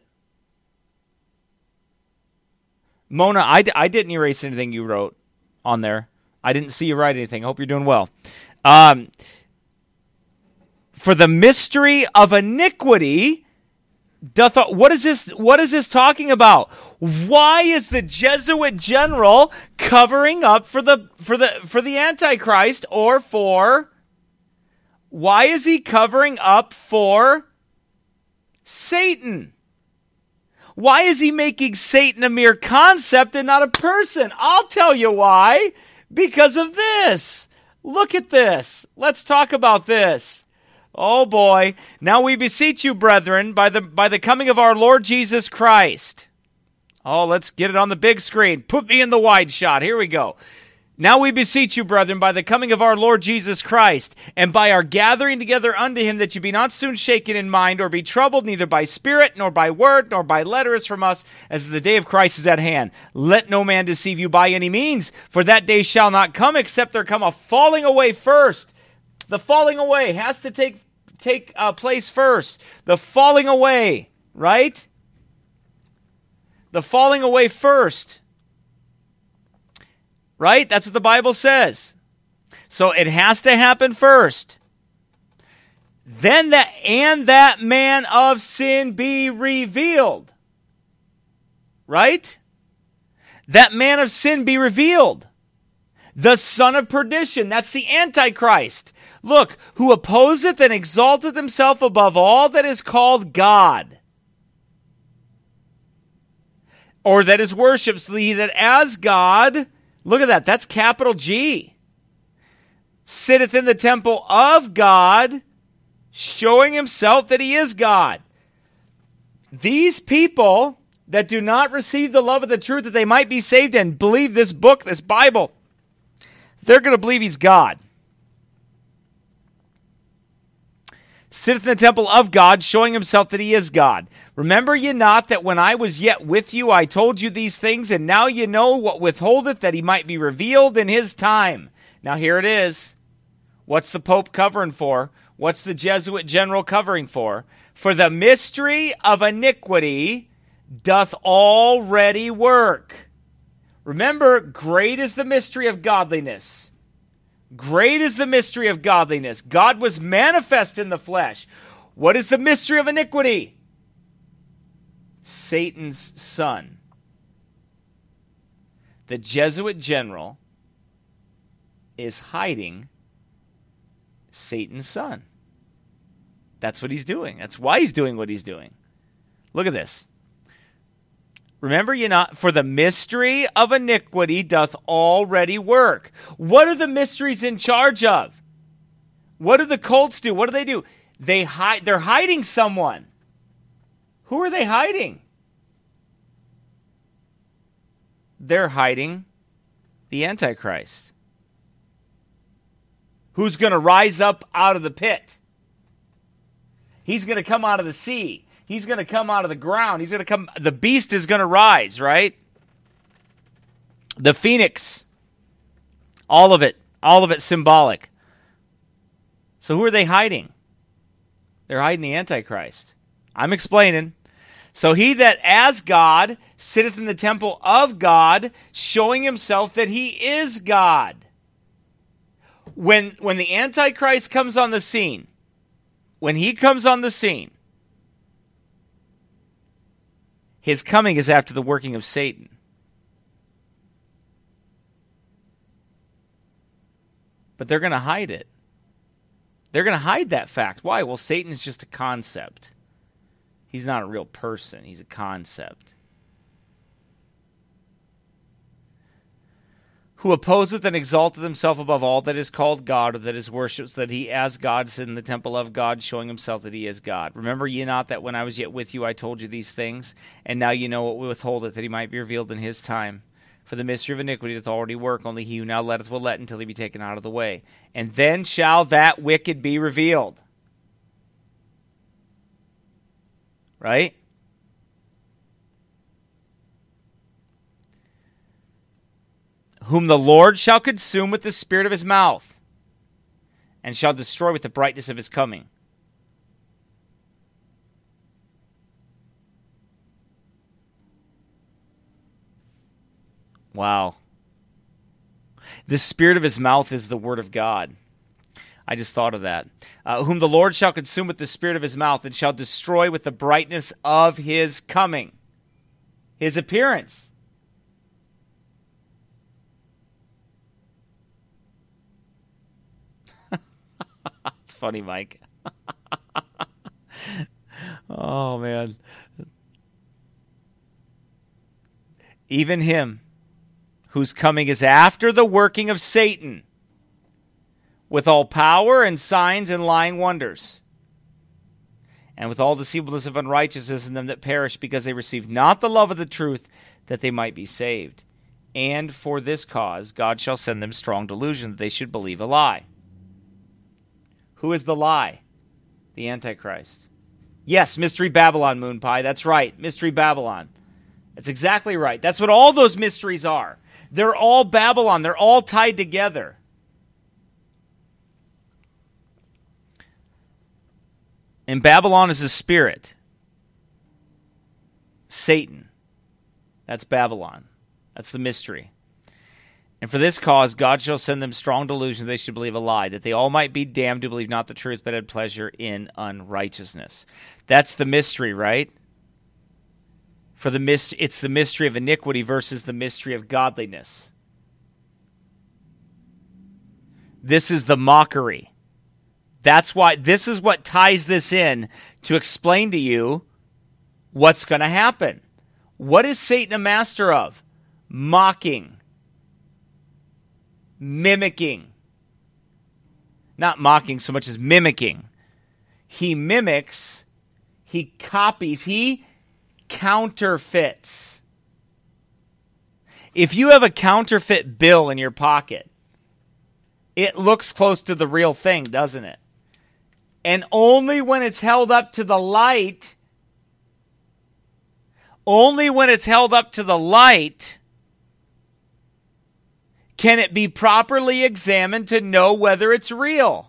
Mona, I, I didn't erase anything you wrote on there. I didn't see you write anything. I hope you're doing well. Um, for the mystery of iniquity, doth, what is this? What is this talking about? Why is the Jesuit general covering up for the for the for the Antichrist, or for? Why is he covering up for Satan? Why is he making Satan a mere concept and not a person? I'll tell you why. Because of this. Look at this. Let's talk about this. Oh boy. Now we beseech you, brethren, by the by the coming of our Lord Jesus Christ. Oh, let's get it on the big screen. Put me in the wide shot. Here we go. Now we beseech you, brethren, by the coming of our Lord Jesus Christ, and by our gathering together unto him, that you be not soon shaken in mind, or be troubled, neither by spirit, nor by word, nor by letters from us, as the day of Christ is at hand. Let no man deceive you by any means, for that day shall not come, except there come a falling away first. The falling away has to take take uh, place first. The falling away, right? The falling away first. Right? That's what the Bible says. So it has to happen first. Then that, and that man of sin be revealed. Right? That man of sin be revealed. The son of perdition. That's the Antichrist. Look, who opposeth and exalteth himself above all that is called God, or that is worshipped, so that as God, look at that, that's capital G, sitteth in the temple of God, showing himself that he is God. These people that do not receive the love of the truth that they might be saved and believe this book, this Bible, they're going to believe he's God. Sitteth in the temple of God, showing himself that he is God. Remember ye not that when I was yet with you, I told you these things, and now ye know what withholdeth, that he might be revealed in his time. Now here it is. What's the Pope covering for? What's the Jesuit general covering for? For the mystery of iniquity doth already work. Remember, great is the mystery of godliness. Great is the mystery of godliness. God was manifest in the flesh. What is the mystery of iniquity? Satan's son. The Jesuit general is hiding Satan's son. That's what he's doing. That's why he's doing what he's doing. Look at this. Remember ye not, for the mystery of iniquity doth already work. What are the mysteries in charge of? What do the cults do? What do they do? They hide. They're hiding someone. Who are they hiding? They're hiding the Antichrist, who's going to rise up out of the pit. He's going to come out of the sea. He's going to come out of the ground. He's going to come. The beast is going to rise, right? The phoenix. All of it. All of it symbolic. So who are they hiding? They're hiding the Antichrist. I'm explaining. So he that as God sitteth in the temple of God, showing himself that he is God. When, when the Antichrist comes on the scene, when he comes on the scene, his coming is after the working of Satan. But they're going to hide it. They're going to hide that fact. Why? Well, Satan is just a concept. He's not a real person. He's a concept. Who opposeth and exalteth himself above all that is called God, or that is worshipped, so that he as God sit in the temple of God, showing himself that he is God. Remember ye not that when I was yet with you I told you these things? And now you know what withholdeth, that he might be revealed in his time. For the mystery of iniquity doth already work, only he who now letteth will let until he be taken out of the way. And then shall that wicked be revealed. Right? Whom the Lord shall consume with the spirit of his mouth, and shall destroy with the brightness of his coming. Wow. The spirit of his mouth is the word of God. I just thought of that. Uh, whom the Lord shall consume with the spirit of his mouth, and shall destroy with the brightness of his coming. His appearance. It's funny, Mike. Oh, man. Even him, whose coming is after the working of Satan, with all power and signs and lying wonders, and with all deceivableness of unrighteousness in them that perish, because they receive not the love of the truth, that they might be saved. And for this cause God shall send them strong delusion, that they should believe a lie. Who is the lie? The Antichrist. Yes, Mystery Babylon, Moon Pie. That's right, Mystery Babylon. That's exactly right. That's what all those mysteries are. They're all Babylon. They're all tied together. And Babylon is a spirit. Satan. That's Babylon. That's the mystery. And for this cause God shall send them strong delusion, they should believe a lie, that they all might be damned who believe not the truth, but had pleasure in unrighteousness. That's the mystery, right? For the mis- it's the mystery of iniquity versus the mystery of godliness. This is the mockery. That's why this is what ties this in to explain to you what's going to happen. What is Satan a master of? Mocking. Mimicking. Not mocking so much as mimicking. He mimics, he copies, he counterfeits. If you have a counterfeit bill in your pocket, it looks close to the real thing, doesn't it? And only when it's held up to the light, only when it's held up to the light, can it be properly examined to know whether it's real.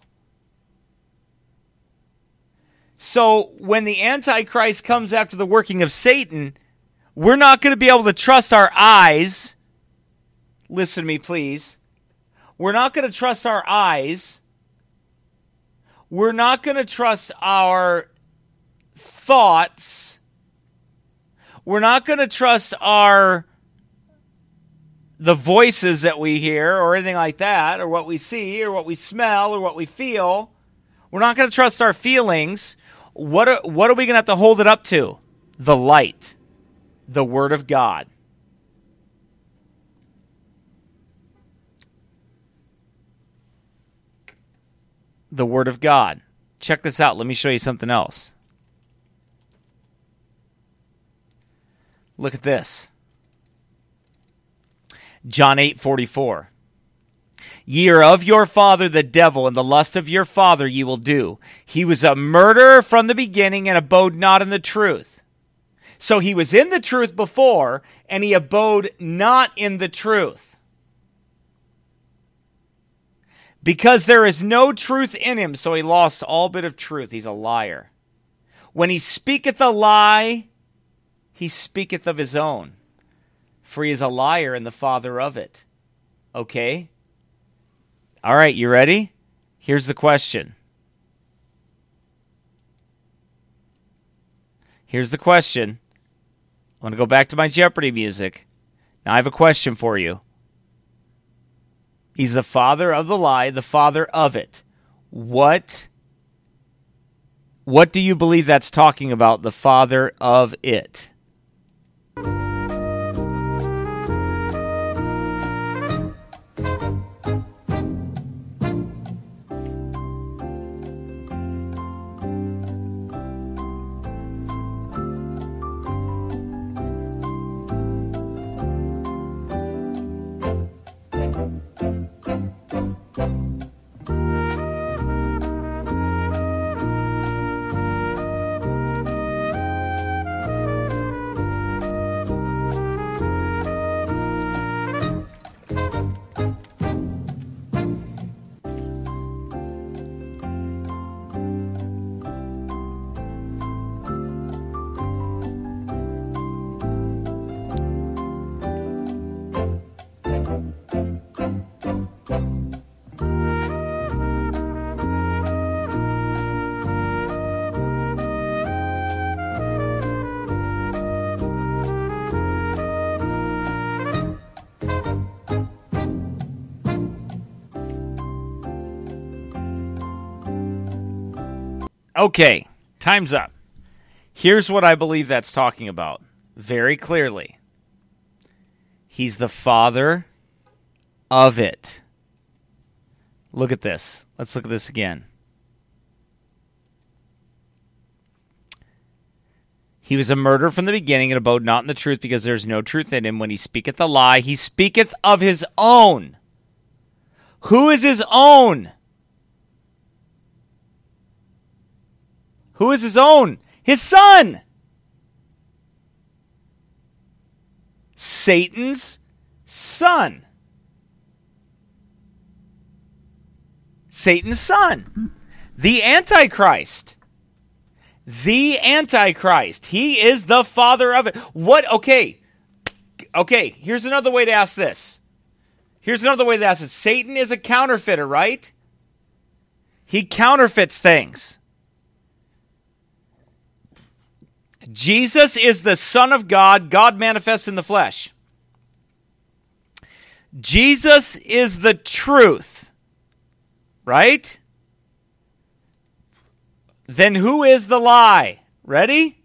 So when the Antichrist comes after the working of Satan, we're not going to be able to trust our eyes. Listen to me, please. We're not going to trust our eyes. We're not going to trust our thoughts. We're not going to trust our the voices that we hear or anything like that, or what we see or what we smell or what we feel. We're not going to trust our feelings. What are, what are we going to have to hold it up to? The light, the Word of God. the Word of God. Check this out. Let me show you something else. Look at this. John eight forty-four. Ye are of your father the devil, and the lust of your father ye will do. He was a murderer from the beginning and abode not in the truth. So he was in the truth before, and he abode not in the truth. Because there is no truth in him, so he lost all bit of truth. He's a liar. When he speaketh a lie, he speaketh of his own, for he is a liar and the father of it. Okay? All right, you ready? Here's the question. Here's the question. I'm going to go back to my Jeopardy music. Now I have a question for you. He's the father of the lie, the father of it. What, what do you believe that's talking about, the father of it? Okay, time's up. Here's what I believe that's talking about very clearly. He's the father of it. Look at this. Let's look at this again. He was a murderer from the beginning and abode not in the truth, because there is no truth in him. When he speaketh a lie, he speaketh of his own. Who is his own? Who is his own? His son. Satan's son. Satan's son. The Antichrist. The Antichrist. He is the father of it. What? Okay. Okay, here's another way to ask this. Here's another way to ask this. Satan is a counterfeiter, right? He counterfeits things. Jesus is the Son of God, God manifest in the flesh. Jesus is the truth, right? Then who is the lie? Ready?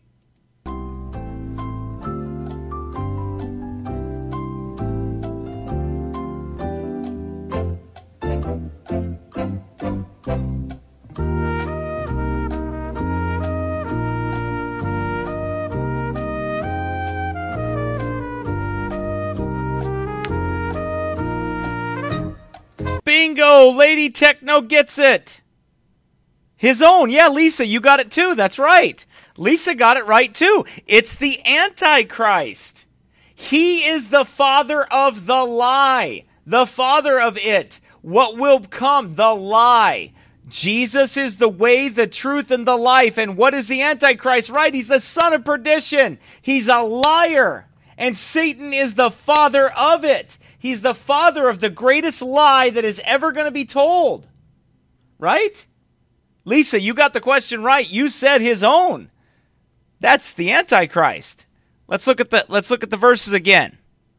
Bingo! Lady Techno gets it. His own. Yeah, Lisa, you got it too. That's right. Lisa got it right too. It's the Antichrist. He is the father of the lie. The father of it. What will come? The lie. Jesus is the way, the truth, and the life. And what is the Antichrist? Right? He's the son of perdition. He's a liar. And Satan is the father of it. He's the father of the greatest lie that is ever going to be told. Right? Lisa, you got the question right. You said his own. That's the Antichrist. Let's look at the let's look at the verses again.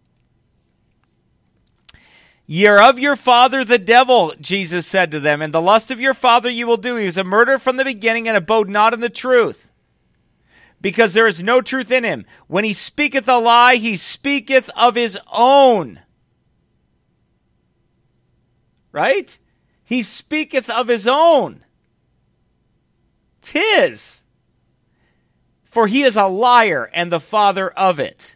Ye are of your father the devil, Jesus said to them, and the lust of your father you will do. He was a murderer from the beginning and abode not in the truth, because there is no truth in him. When he speaketh a lie, he speaketh of his own. Right? He speaketh of his own. It's his. For he is a liar and the father of it.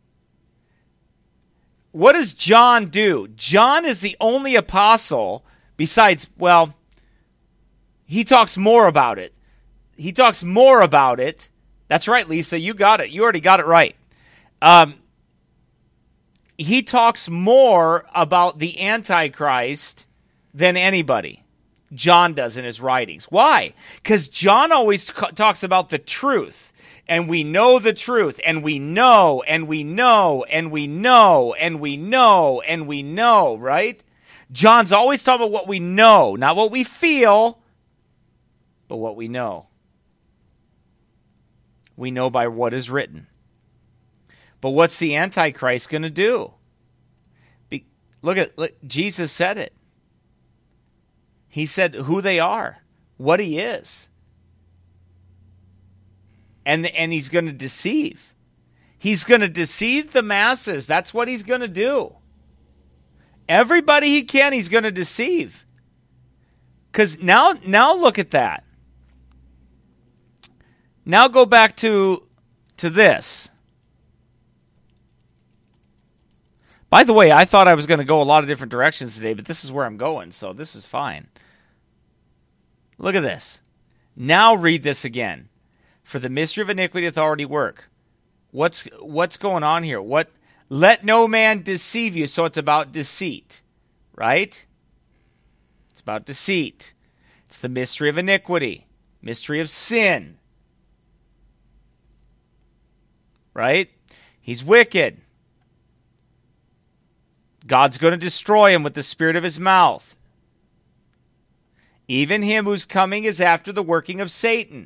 What does John do? John is the only apostle besides, well, he talks more about it. He talks more about it. That's right, Lisa. You got it. You already got it right. Um, he talks more about the Antichrist than anybody. John does in his writings. Why? Because John always c- talks about the truth. And we know the truth. And we know, and we know, and we know, and we know, and we know, right? John's always talking about what we know. Not what we feel, but what we know. We know by what is written. But what's the Antichrist going to do? Be, look at look, Jesus said it. He said who they are, what he is. And, and he's going to deceive. He's going to deceive the masses. That's what he's going to do. Everybody he can, he's going to deceive. Because now, now look at that. Now go back to, to this. By the way, I thought I was going to go a lot of different directions today, but this is where I'm going, so this is fine. Look at this. Now read this again. For the mystery of iniquity doth already work. What's what's going on here? What? Let no man deceive you. So it's about deceit, right? It's about deceit. It's the mystery of iniquity, mystery of sin, right? He's wicked. God's going to destroy him with the spirit of his mouth. Even him whose coming is after the working of Satan.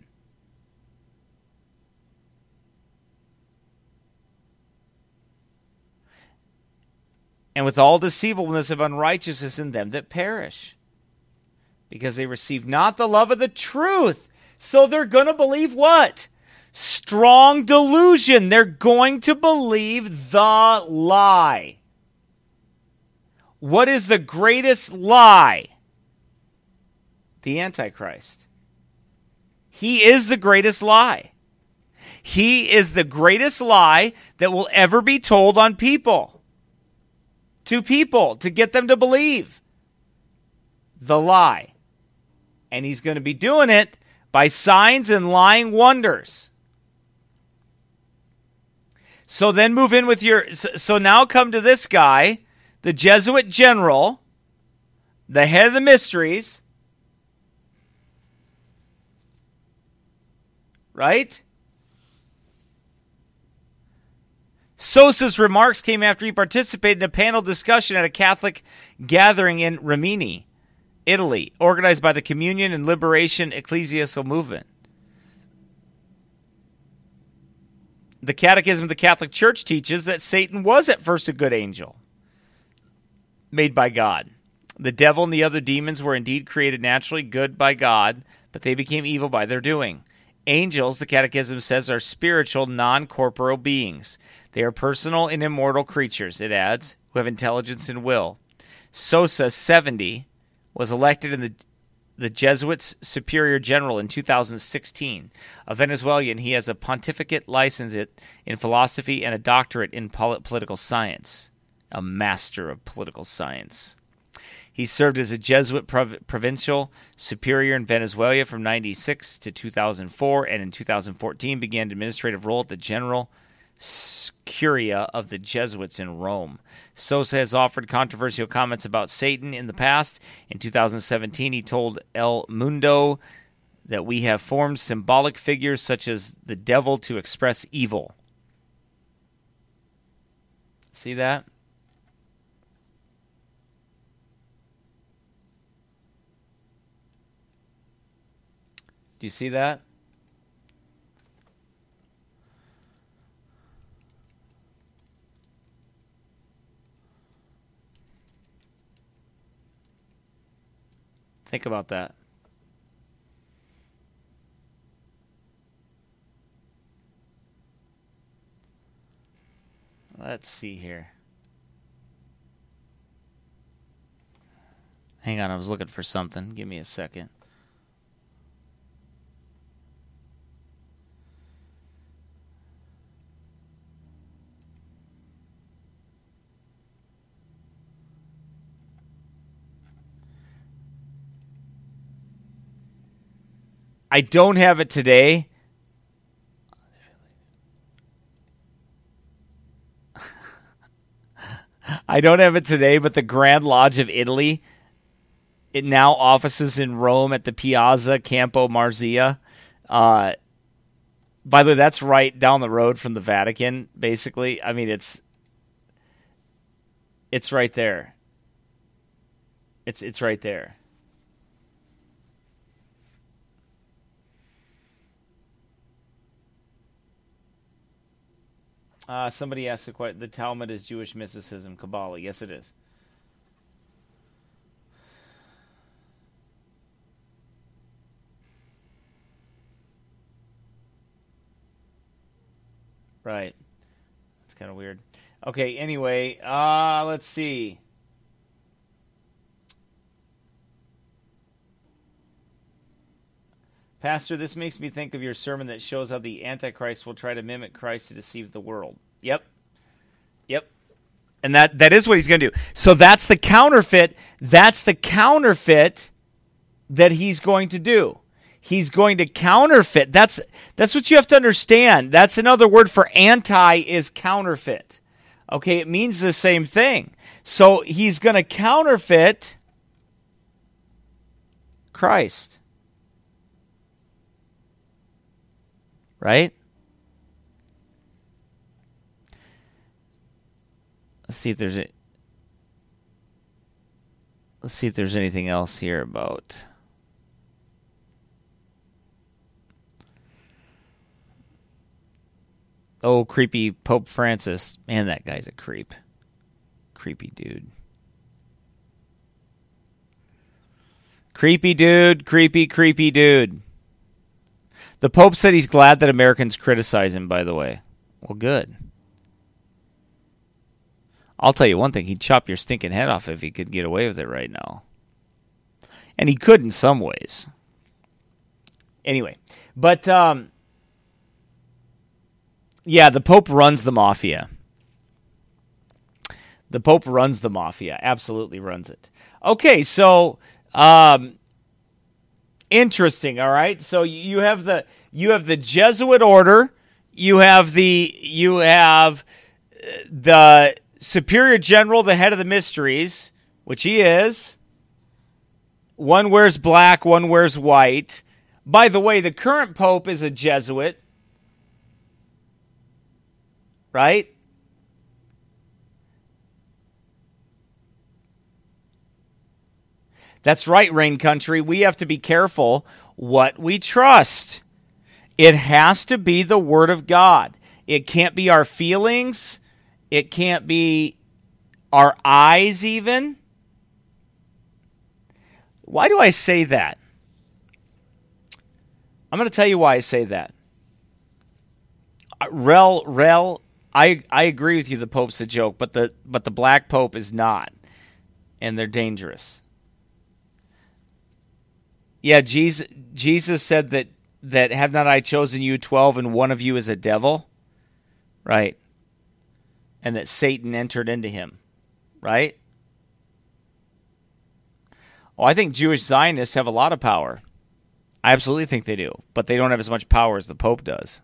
And with all deceivableness of unrighteousness in them that perish. Because they receive not the love of the truth. So they're going to believe what? Strong delusion. They're going to believe the lie. What is the greatest lie? The Antichrist. He is the greatest lie. He is the greatest lie that will ever be told on people. To people, to get them to believe the lie. And he's going to be doing it by signs and lying wonders. So then move in with your... So now come to this guy, the Jesuit general, the head of the mysteries, right? Sosa's remarks came after he participated in a panel discussion at a Catholic gathering in Rimini, Italy, organized by the Communion and Liberation Ecclesiastical Movement. The Catechism of the Catholic Church teaches that Satan was at first a good angel, made by God. The devil and the other demons were indeed created naturally good by God, but they became evil by their doing. Angels, the Catechism says, are spiritual, non-corporeal beings. They are personal and immortal creatures, it adds, who have intelligence and will. Sosa, seventy, was elected in the the Jesuits' Superior General in two thousand sixteen. A Venezuelan, he has a pontificate license in philosophy and a doctorate in political science. A master of political science. He served as a Jesuit prov- provincial superior in Venezuela from ninety-six to two thousand four, and in two thousand fourteen began an administrative role at the General Curia of the Jesuits in Rome. Sosa has offered controversial comments about Satan in the past. In two thousand seventeen, he told El Mundo that we have formed symbolic figures such as the devil to express evil. See that? Do you see that? Think about that. Let's see here. Hang on, I was looking for something. Give me a second. I don't have it today. I don't have it today, but the Grand Lodge of Italy, it now offices in Rome at the Piazza Campo Marzia. Uh, by the way, that's right down the road from the Vatican, basically. I mean, it's it's right there. It's it's right there. Uh, somebody asked the question, the Talmud is Jewish mysticism, Kabbalah. Yes, it is. Right. It's kind of weird. Okay, anyway, uh, let's see. Pastor, this makes me think of your sermon that shows how the Antichrist will try to mimic Christ to deceive the world. Yep. Yep. And that, that is what he's going to do. So that's the counterfeit. That's the counterfeit that he's going to do. He's going to counterfeit. That's that's what you have to understand. That's another word for anti is counterfeit. Okay, it means the same thing. So he's going to counterfeit Christ. Right? Let's see if there's a, let's see if there's anything else here about oh, creepy Pope Francis. Man, that guy's a creep. Creepy dude. Creepy dude, creepy, creepy dude. The Pope said he's glad that Americans criticize him, by the way. Well, good. I'll tell you one thing. He'd chop your stinking head off if he could get away with it right now. And he could in some ways. Anyway. But, um, yeah, the Pope runs the mafia. The Pope runs the mafia. Absolutely runs it. Okay, so... Um, Interesting, all right? So you have the you have the Jesuit order, you have the you have the Superior General, the head of the mysteries, which he is. One wears black, one wears white. By the way, the current pope is a Jesuit. Right? That's right, Rain Country. We have to be careful what we trust. It has to be the Word of God. It can't be our feelings. It can't be our eyes even. Why do I say that? I'm going to tell you why I say that. Rel, Rel, I I agree with you. The Pope's a joke, but the but the Black Pope is not, and they're dangerous. Yeah, Jesus, Jesus said that, that have not I chosen you twelve and one of you is a devil? Right. And that Satan entered into him. Right? Oh, I think Jewish Zionists have a lot of power. I absolutely think they do. But they don't have as much power as the Pope does.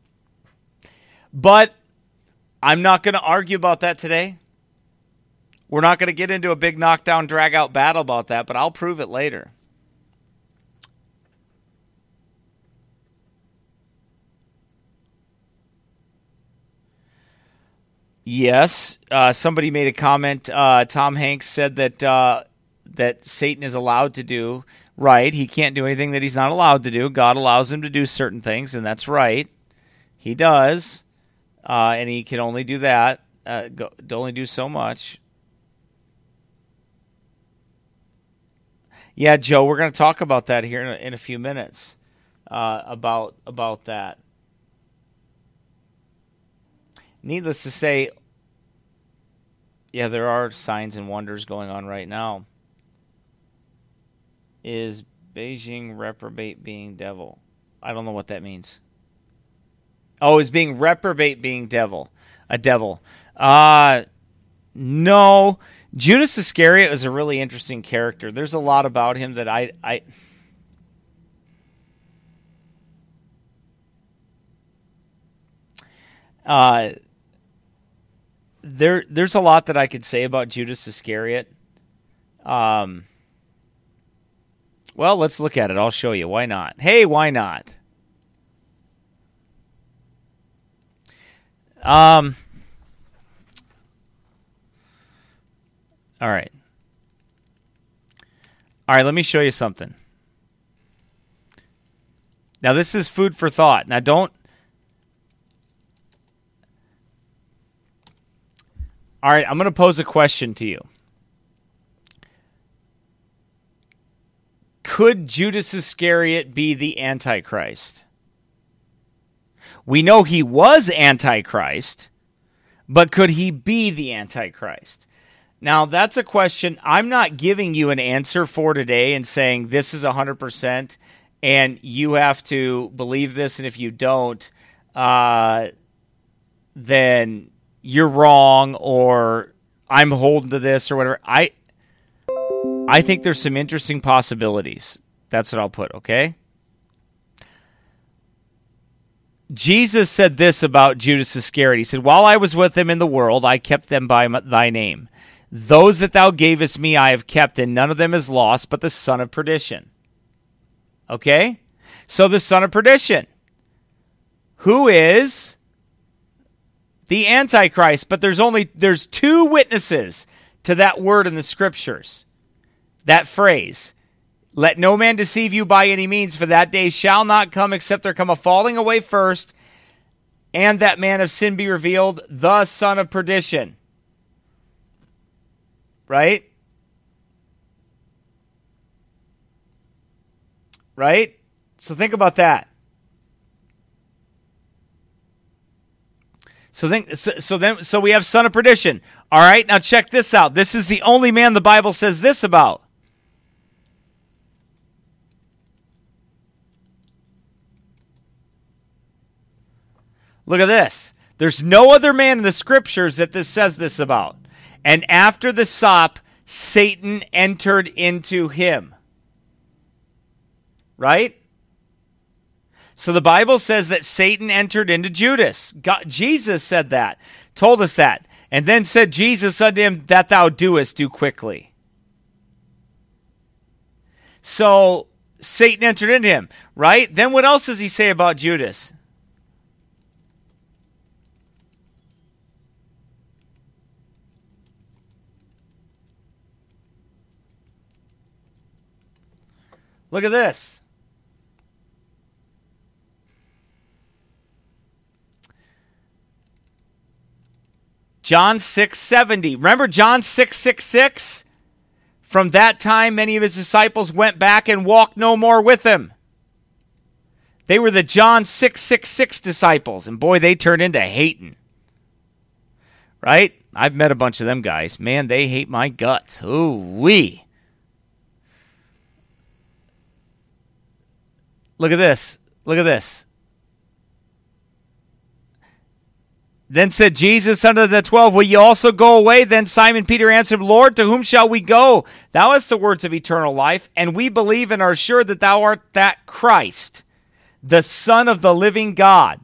But I'm not going to argue about that today. We're not going to get into a big knockdown, drag-out battle about that, but I'll prove it later. Yes, uh, somebody made a comment. Uh, Tom Hanks said that uh, that Satan is allowed to do right. He can't do anything that he's not allowed to do. God allows him to do certain things, and that's right. He does, uh, and he can only do that. Uh, go, only do so much. Yeah, Joe, we're going to talk about that here in a, in a few minutes. Uh, about about that. Needless to say, yeah, there are signs and wonders going on right now. is Beijing reprobate being devil? I don't know what that means. Oh, is being reprobate being devil? A devil. Uh, no. Judas Iscariot was a really interesting character. There's a lot about him that I... I uh, there, there's a lot that I could say about Judas Iscariot. Um, well, let's look at it. I'll show you. Why not? Hey, why not? Um... All right. All right, let me show you something. Now, this is food for thought. Now, don't... All right, I'm going to pose a question to you. Could Judas Iscariot be the Antichrist? We know he was Antichrist, but could he be the Antichrist? Now, that's a question I'm not giving you an answer for today and saying this is one hundred percent and you have to believe this, and if you don't, uh, then you're wrong or I'm holding to this or whatever. I, I think there's some interesting possibilities. That's what I'll put, okay? Jesus said this about Judas Iscariot. He said, while I was with them in the world, I kept them by thy name. Those that thou gavest me I have kept, and none of them is lost, but the son of perdition. Okay? So the son of perdition, who is the Antichrist. But there's only, there's two witnesses to that word in the scriptures. That phrase, let no man deceive you by any means, for that day shall not come except there come a falling away first, and that man of sin be revealed, the son of perdition. Right? Right? So think about that. So think so, so then so we have son of perdition. All right, now check this out. This is the only man the Bible says this about. Look at this. There's no other man in the scriptures that this says this about. And after the sop, Satan entered into him. Right? So the Bible says that Satan entered into Judas. God, Jesus said that, told us that. And then said Jesus unto him, that thou doest, do quickly. So Satan entered into him, right? Then what else does he say about Judas? Look at this. John six seventy. Remember John six sixty-six? From that time, many of his disciples went back and walked no more with him. They were the John six sixty-six disciples. And boy, they turned into hating. Right? I've met a bunch of them guys. Man, they hate my guts. Ooh-wee. Look at this. Look at this. Then said Jesus unto the twelve, will ye also go away? Then Simon Peter answered, Lord, to whom shall we go? Thou hast the words of eternal life, and we believe and are sure that thou art that Christ, the Son of the living God.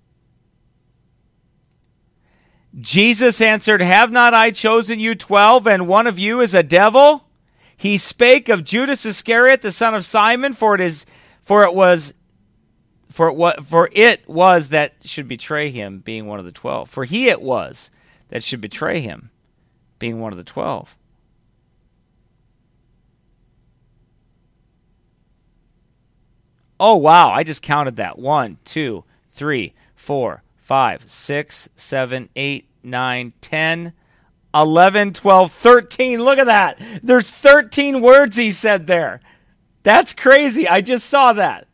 Jesus answered, have not I chosen you twelve, and one of you is a devil? He spake of Judas Iscariot, the son of Simon, for it is For it was, for it was, for it was that should betray him, being one of the twelve. For he it was that should betray him, being one of the twelve. Oh wow! I just counted that. One, two, three, four, five, six, seven, eight, nine, ten, eleven, twelve, thirteen. Look at that! There's thirteen words he said there. That's crazy. I just saw that.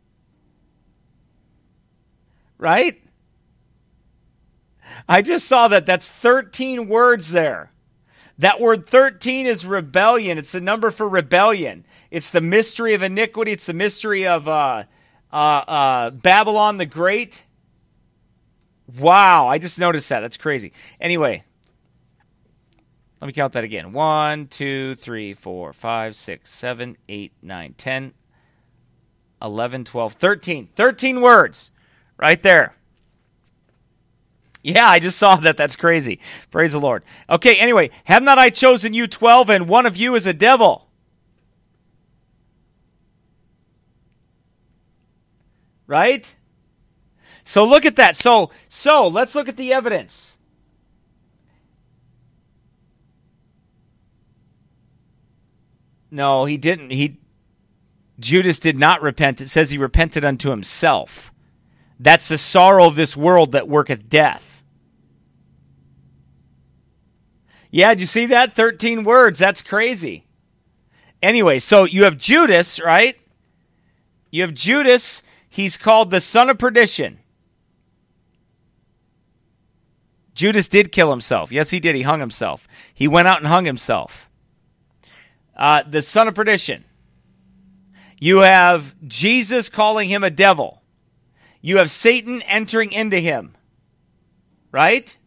Right? I just saw that. That's thirteen words there. That word thirteen is rebellion. It's the number for rebellion. It's the mystery of iniquity. It's the mystery of uh, uh, uh, Babylon the Great. Wow, I just noticed that. That's crazy. Anyway, let me count that again. One, two, three, four, five, six, seven, eight, nine, ten, eleven, twelve, thirteen. thirteen words right there. Yeah, I just saw that. That's crazy. Praise the Lord. Okay, anyway, have not I chosen you twelve, and one of you is a devil? Right? So look at that. So, so let's look at the evidence. No, he didn't. He Judas did not repent. It says he repented unto himself. That's the sorrow of this world that worketh death. Yeah, did you see that? thirteen words. That's crazy. Anyway, so you have Judas, right? You have Judas. He's called the son of perdition. Judas did kill himself. Yes, he did. He hung himself. He went out and hung himself. Uh, the son of perdition. You have Jesus calling him a devil. You have Satan entering into him. Right?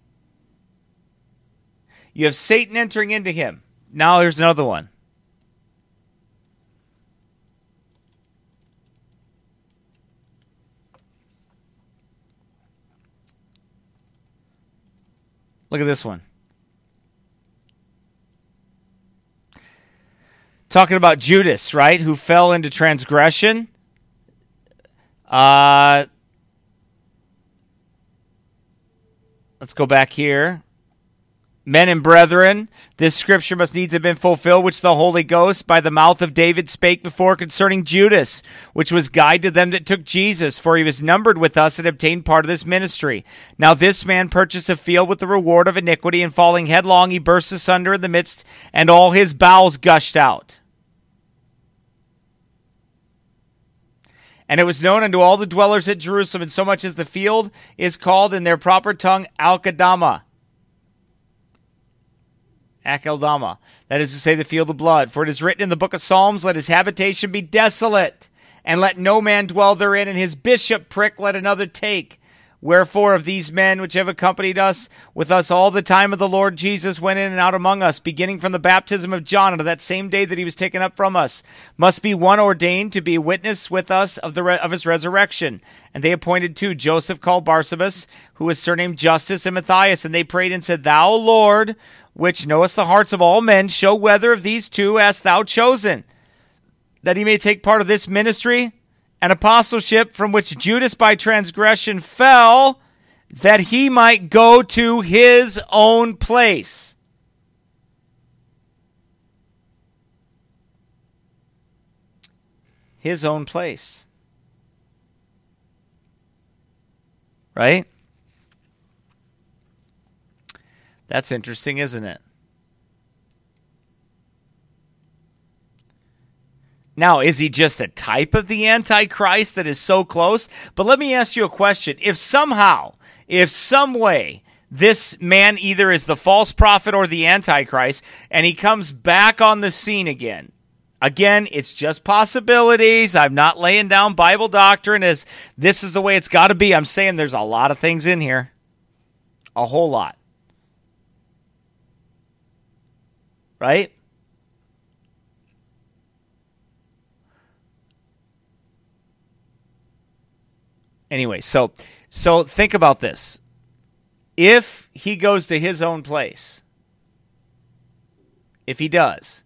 You have Satan entering into him. Now here's another one. Look at this one. Talking about Judas, right, who fell into transgression. Uh, let's go back here. Men and brethren, this scripture must needs have been fulfilled, which the Holy Ghost by the mouth of David spake before concerning Judas, which was guide to them that took Jesus, for he was numbered with us and obtained part of this ministry. Now this man purchased a field with the reward of iniquity, and falling headlong he burst asunder in the midst, and all his bowels gushed out. And it was known unto all the dwellers at Jerusalem, and so much as the field is called in their proper tongue Alkadama. Akeldama, that is to say, the field of blood. For it is written in the book of Psalms, let his habitation be desolate, and let no man dwell therein, and his bishopric let another take. Wherefore of these men which have accompanied us with us all the time of the Lord Jesus went in and out among us, beginning from the baptism of John unto that same day that he was taken up from us, must be one ordained to be a witness with us of the re- of his resurrection. And they appointed two, Joseph called Barsabas, who was surnamed Justus, and Matthias. And they prayed and said, Thou, Lord, which knowest the hearts of all men, show whether of these two hast thou chosen, that he may take part of this ministry and apostleship from which Judas by transgression fell, that he might go to his own place. His own place. Right? That's interesting, isn't it? Now, is he just a type of the Antichrist that is so close? But let me ask you a question. If somehow, if some way, this man either is the false prophet or the Antichrist, and he comes back on the scene again, again, it's just possibilities. I'm not laying down Bible doctrine as this is the way it's got to be. I'm saying there's a lot of things in here. A whole lot. Right? Anyway, so so think about this. If he goes to his own place, if he does,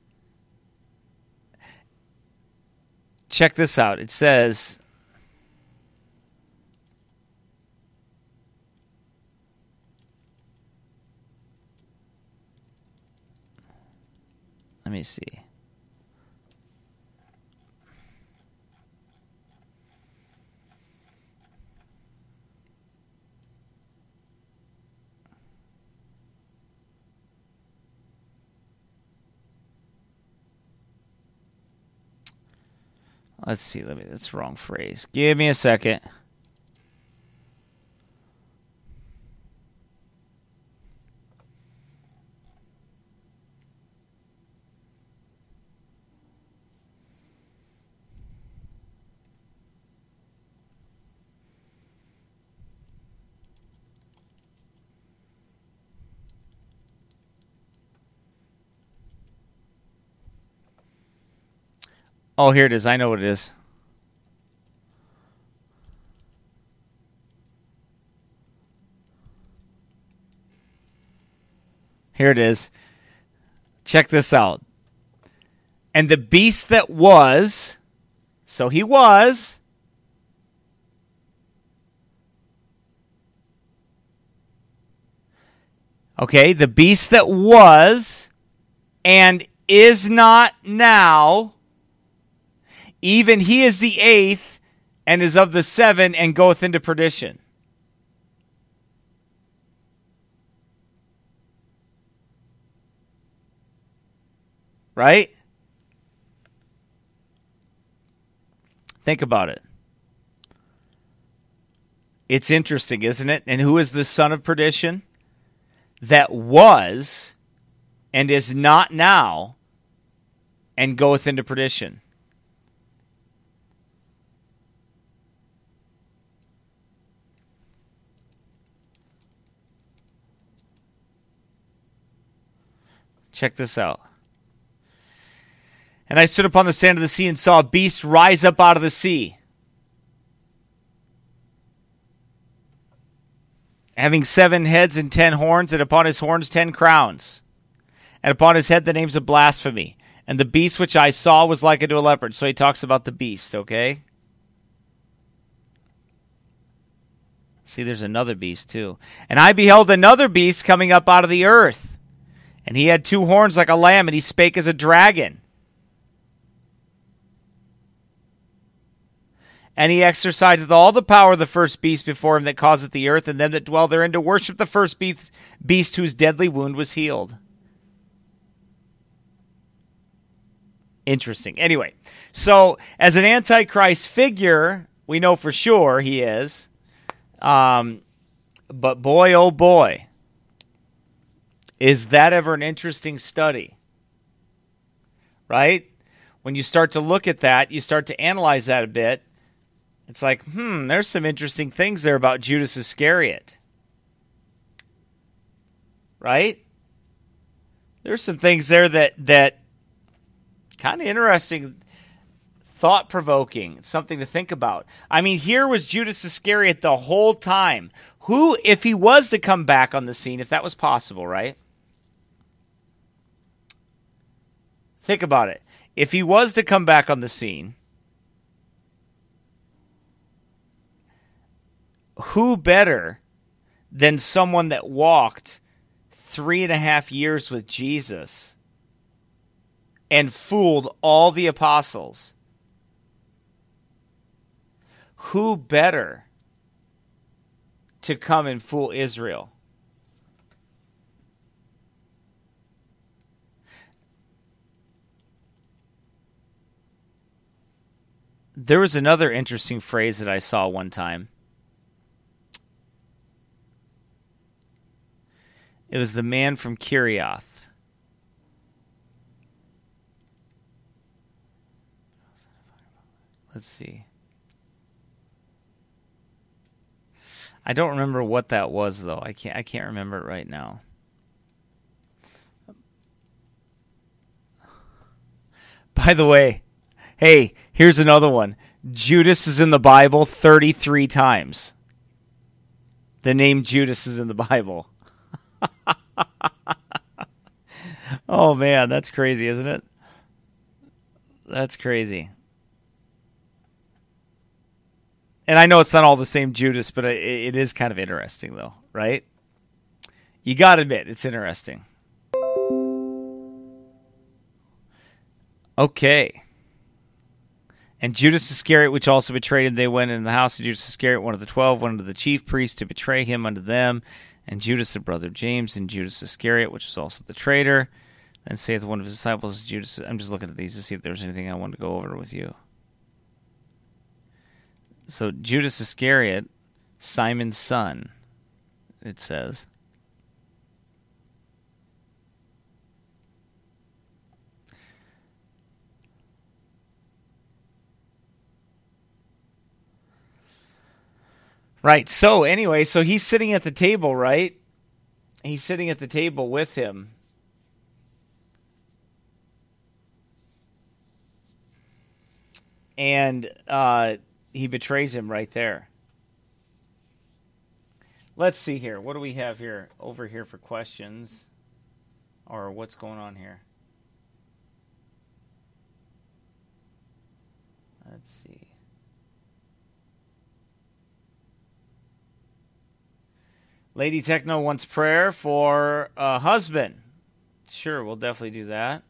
check this out. It says, let me see. Let's see. Let me. That's the wrong phrase. Give me a second. Oh, here it is. I know what it is. Here it is. Check this out. And the beast that was, so he was, okay, the beast that was and is not now, even he is the eighth and is of the seven and goeth into perdition. Right? Think about it. It's interesting, isn't it? And who is the son of perdition? That was and is not now and goeth into perdition. Check this out. And I stood upon the sand of the sea and saw a beast rise up out of the sea, having seven heads and ten horns, and upon his horns ten crowns, and upon his head the names of blasphemy. And the beast which I saw was like unto a leopard. So he talks about the beast, okay? See, there's another beast too. And I beheld another beast coming up out of the earth. And he had two horns like a lamb, and he spake as a dragon. And he exerciseth all the power of the first beast before him that causeth the earth, and them that dwell therein to worship the first beast, beast whose deadly wound was healed. Interesting. Anyway, so as an Antichrist figure, we know for sure he is. Um, but boy, oh boy, is that ever an interesting study? Right? When you start to look at that, you start to analyze that a bit. It's like, hmm, there's some interesting things there about Judas Iscariot. Right? There's some things there that, that kind of interesting, thought-provoking, something to think about. I mean, here was Judas Iscariot the whole time. Who, if he was to come back on the scene, if that was possible, right? Think about it. If he was to come back on the scene, who better than someone that walked three and a half years with Jesus and fooled all the apostles? Who better to come and fool Israel? There was another interesting phrase that I saw one time. It was the man from Kirioth. Let's see. I don't remember what that was though. I can't I can't remember it right now. By the way, hey, here's another one. Judas is in the Bible thirty-three times. The name Judas is in the Bible. Oh man, that's crazy, isn't it? That's crazy. And I know it's not all the same Judas, but it, it is kind of interesting though, right? You got to admit, it's interesting. Okay. And Judas Iscariot, which also betrayed him, they went in the house of Judas Iscariot, one of the twelve, one of the chief priests, to betray him unto them. And Judas, the brother of James, and Judas Iscariot, which was also the traitor. Then saith one of his disciples, Judas. I'm just looking at these to see if there's anything I wanted to go over with you. So Judas Iscariot, Simon's son, it says. Right, so anyway, so he's sitting at the table, right? He's sitting at the table with him. and uh, he betrays him right there. Let's see here. What do we have here over here for questions? Or what's going on here? Let's see. Lady Techno wants prayer for a husband. Sure, we'll definitely do that.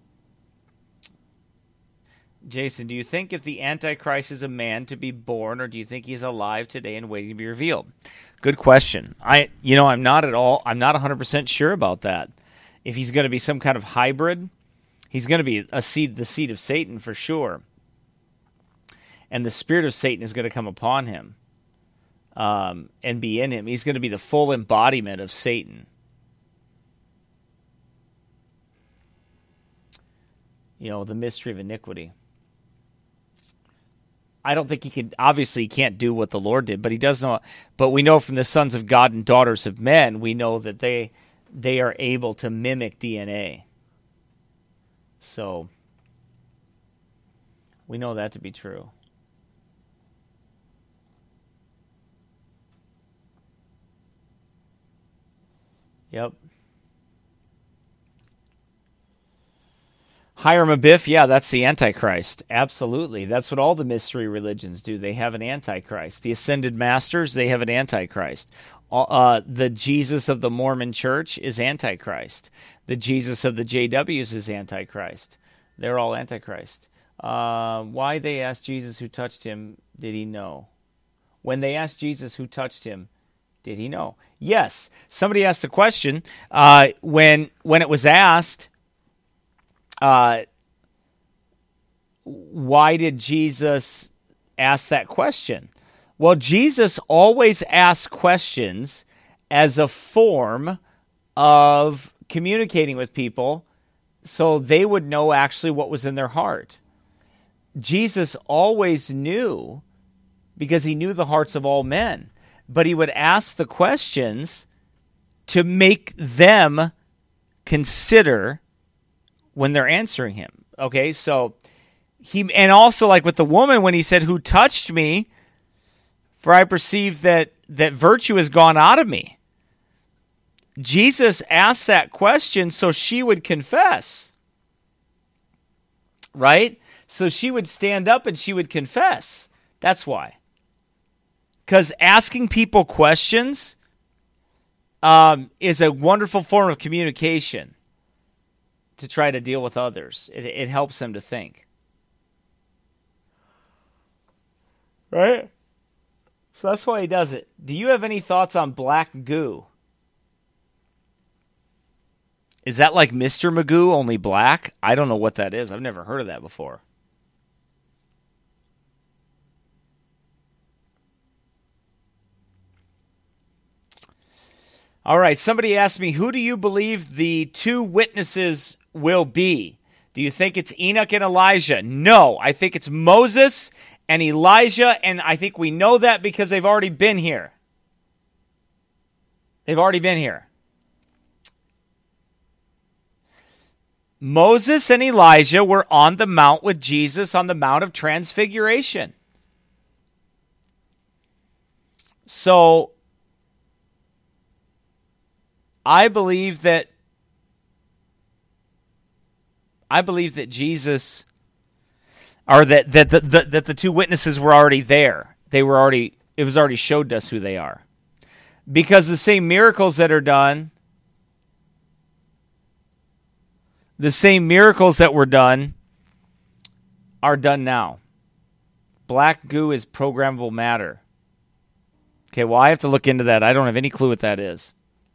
Jason, do you think if the Antichrist is a man to be born, or do you think he's alive today and waiting to be revealed? Good question. I, you know, I'm not at all, I'm not one hundred percent sure about that. If he's going to be some kind of hybrid, he's going to be a seed, the seed of Satan for sure. And the spirit of Satan is going to come upon him um, and be in him. He's going to be the full embodiment of Satan. You know, the mystery of iniquity. I don't think he can, obviously he can't do what the Lord did, but he does know, but we know from the sons of God and daughters of men, we know that they they are able to mimic D N A. So, we know that to be true. Yep. Hiram Abiff, yeah, that's the Antichrist. Absolutely. That's what all the mystery religions do. They have an Antichrist. The Ascended Masters, they have an Antichrist. Uh, the Jesus of the Mormon Church is Antichrist. The Jesus of the J Ws is Antichrist. They're all Antichrist. Uh, why they asked Jesus who touched him, did he know? When they asked Jesus who touched him, did he know? Yes. Somebody asked the question uh, when when it was asked, uh, why did Jesus ask that question? Well, Jesus always asks questions as a form of communicating with people so they would know actually what was in their heart. Jesus always knew because he knew the hearts of all men, but he would ask the questions to make them consider when they're answering him. Okay, so he, and also like with the woman when he said, "Who touched me? For I perceive that, that virtue has gone out of me." Jesus asked that question so she would confess. Right? So she would stand up and she would confess. That's why. Because asking people questions um, is a wonderful form of communication to try to deal with others. It, it helps them to think. Right? So that's why he does it. Do you have any thoughts on black goo? Is that like Mister Magoo, only black? I don't know what that is. I've never heard of that before. All right, somebody asked me, who do you believe the two witnesses will be? Do you think it's Enoch and Elijah? No, I think it's Moses and Elijah, and I think we know that because they've already been here. They've already been here. Moses and Elijah were on the mount with Jesus on the Mount of Transfiguration. So, I believe that I believe that Jesus, or that that the, the, that the two witnesses were already there. They were already, it was already showed us who they are. Because the same miracles that are done, the same miracles that were done are done now. Black goo is programmable matter. Okay, well, I have to look into that. I don't have any clue what that is.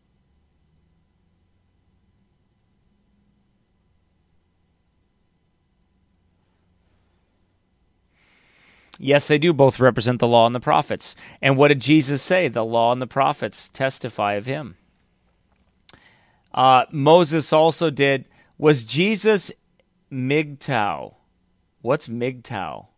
Yes, they do both represent the law and the prophets. And what did Jesus say? The law and the prophets testify of him. Uh, Moses also did. Was Jesus M G T O W? What's M G T O W?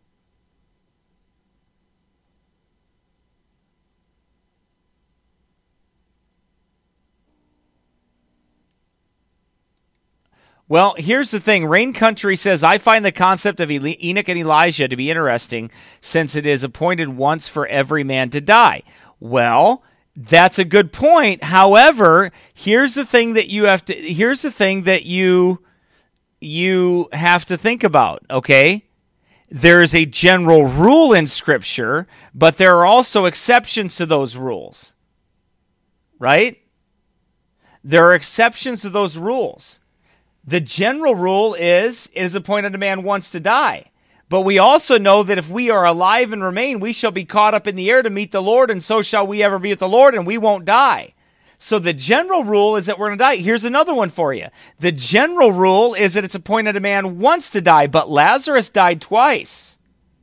Well, here's the thing. Rain Country says, I find the concept of Eli- Enoch and Elijah to be interesting since it is appointed once for every man to die. Well, that's a good point. However, here's the thing that you have to here's the thing that you you have to think about, okay? There is a general rule in Scripture, but there are also exceptions to those rules. Right? There are exceptions to those rules. The general rule is, it is appointed a man once to die. But we also know that if we are alive and remain, we shall be caught up in the air to meet the Lord, and so shall we ever be with the Lord, and we won't die. So the general rule is that we're going to die. Here's another one for you. The general rule is that it's appointed a man once to die, but Lazarus died twice.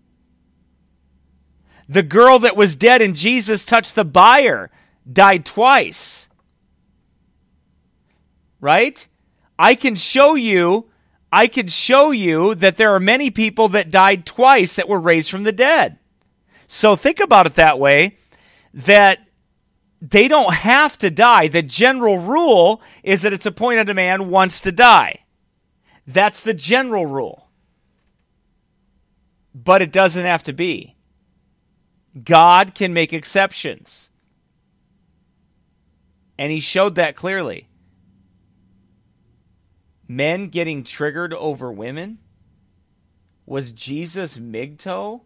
The girl that was dead and Jesus touched the bier died twice. Right? I can show you, I can show you that there are many people that died twice that were raised from the dead. So think about it that way, that they don't have to die. The general rule is that it's appointed a man once to die. That's the general rule. But it doesn't have to be. God can make exceptions. And he showed that clearly. Men getting triggered over women? Was Jesus Migto?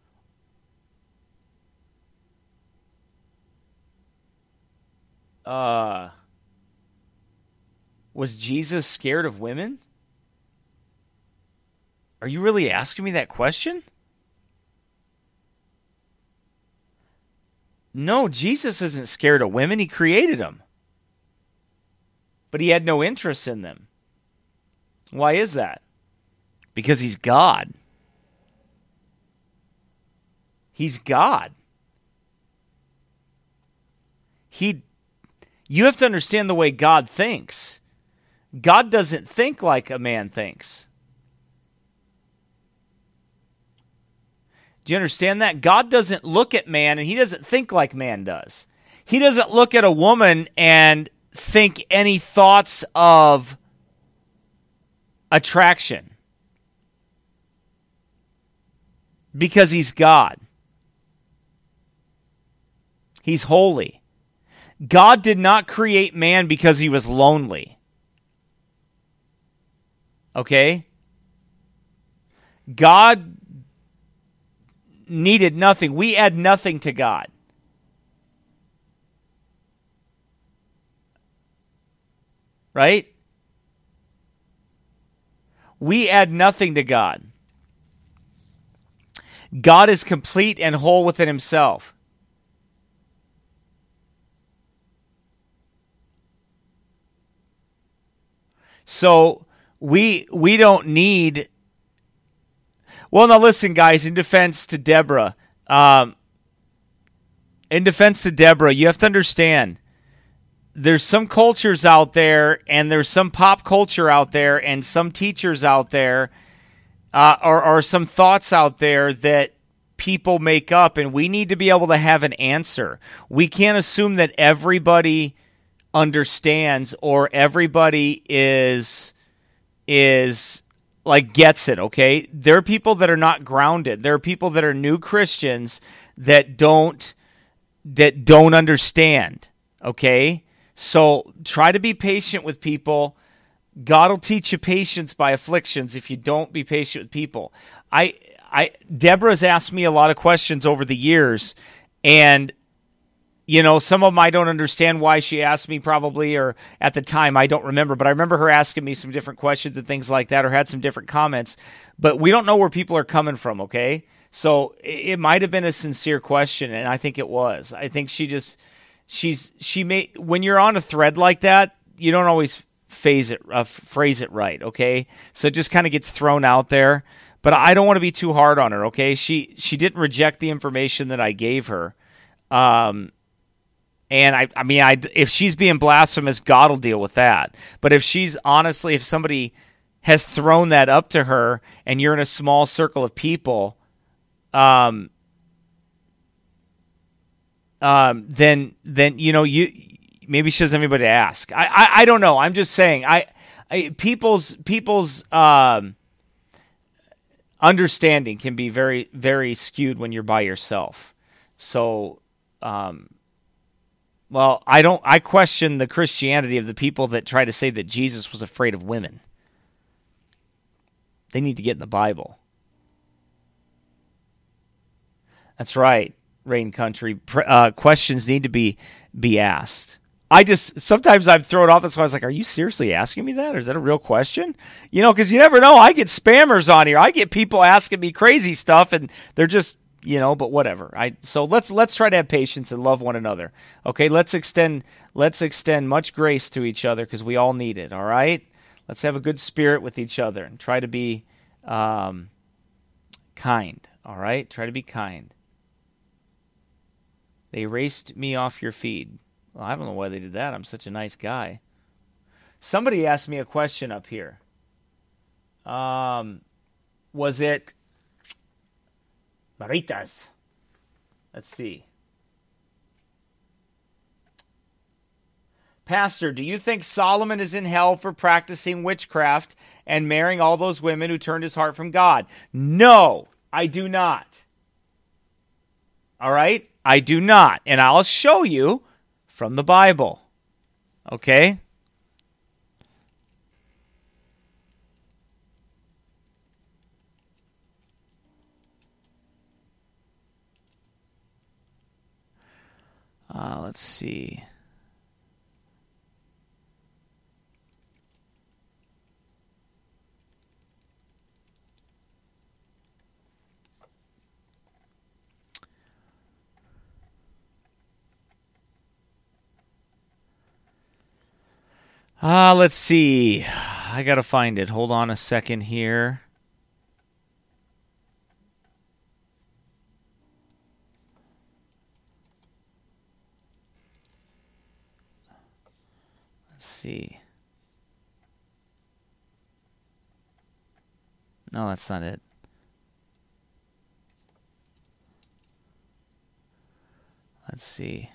Uh, was Jesus scared of women? Are you really asking me that question? No, Jesus isn't scared of women. He created them. But he had no interest in them. Why is that? Because he's God. He's God. He, you have to understand the way God thinks. God doesn't think like a man thinks. Do you understand that? God doesn't look at man and he doesn't think like man does. He doesn't look at a woman and think any thoughts of attraction. Because he's God. He's holy. God did not create man because he was lonely. Okay? God needed nothing. We add nothing to God. Right? We add nothing to God. God is complete and whole within himself. So we we don't need. Well, now listen, guys. In defense to Deborah, um, in defense to Deborah, you have to understand. There's some cultures out there, and there's some pop culture out there, and some teachers out there, uh, or, or some thoughts out there that people make up, and we need to be able to have an answer. We can't assume that everybody understands or everybody is is like gets it. Okay, there are people that are not grounded. There are people that are new Christians that don't that don't understand. Okay. So try to be patient with people. God will teach you patience by afflictions if you don't be patient with people. I, I, Deborah's asked me a lot of questions over the years, and you know, some of them I don't understand why she asked me probably, or at the time I don't remember, but I remember her asking me some different questions and things like that, or had some different comments, but we don't know where people are coming from, okay? So it might have been a sincere question, and I think it was. I think she just... She's she may when you're on a thread like that, you don't always phase it uh, phrase it right, okay? So it just kind of gets thrown out there. But I don't want to be too hard on her, okay? She she didn't reject the information that I gave her, um, and I I mean I if she's being blasphemous, God will deal with that. But if she's honestly, if somebody has thrown that up to her, and you're in a small circle of people, um. Um, then, then you know, you maybe she doesn't have anybody to ask. I, I, I don't know. I'm just saying. I, I, people's people's um, understanding can be very very skewed when you're by yourself. So, um, well, I don't. I question the Christianity of the people that try to say that Jesus was afraid of women. They need to get in the Bible. That's right, Rain Country. Uh, questions need to be be asked. I just, sometimes I'm thrown off. That's why I was like, are you seriously asking me that? Or is that a real question? You know, because you never know. I get spammers on here. I get people asking me crazy stuff, and they're just, you know, but whatever. I So let's let's try to have patience and love one another. Okay, let's extend let's extend much grace to each other because we all need it, all right? Let's have a good spirit with each other and try to be um, kind, all right? Try to be kind. They erased me off your feed. Well, I don't know why they did that. I'm such a nice guy. Somebody asked me a question up here. Um, was it Maritas? Let's see. Pastor, do you think Solomon is in hell for practicing witchcraft and marrying all those women who turned his heart from God? No, I do not. All right? I do not. And I'll show you from the Bible. Okay? Uh, let's see. Uh, let's see. I got to find it. Hold on a second here. Let's see. No, that's not it. Let's see.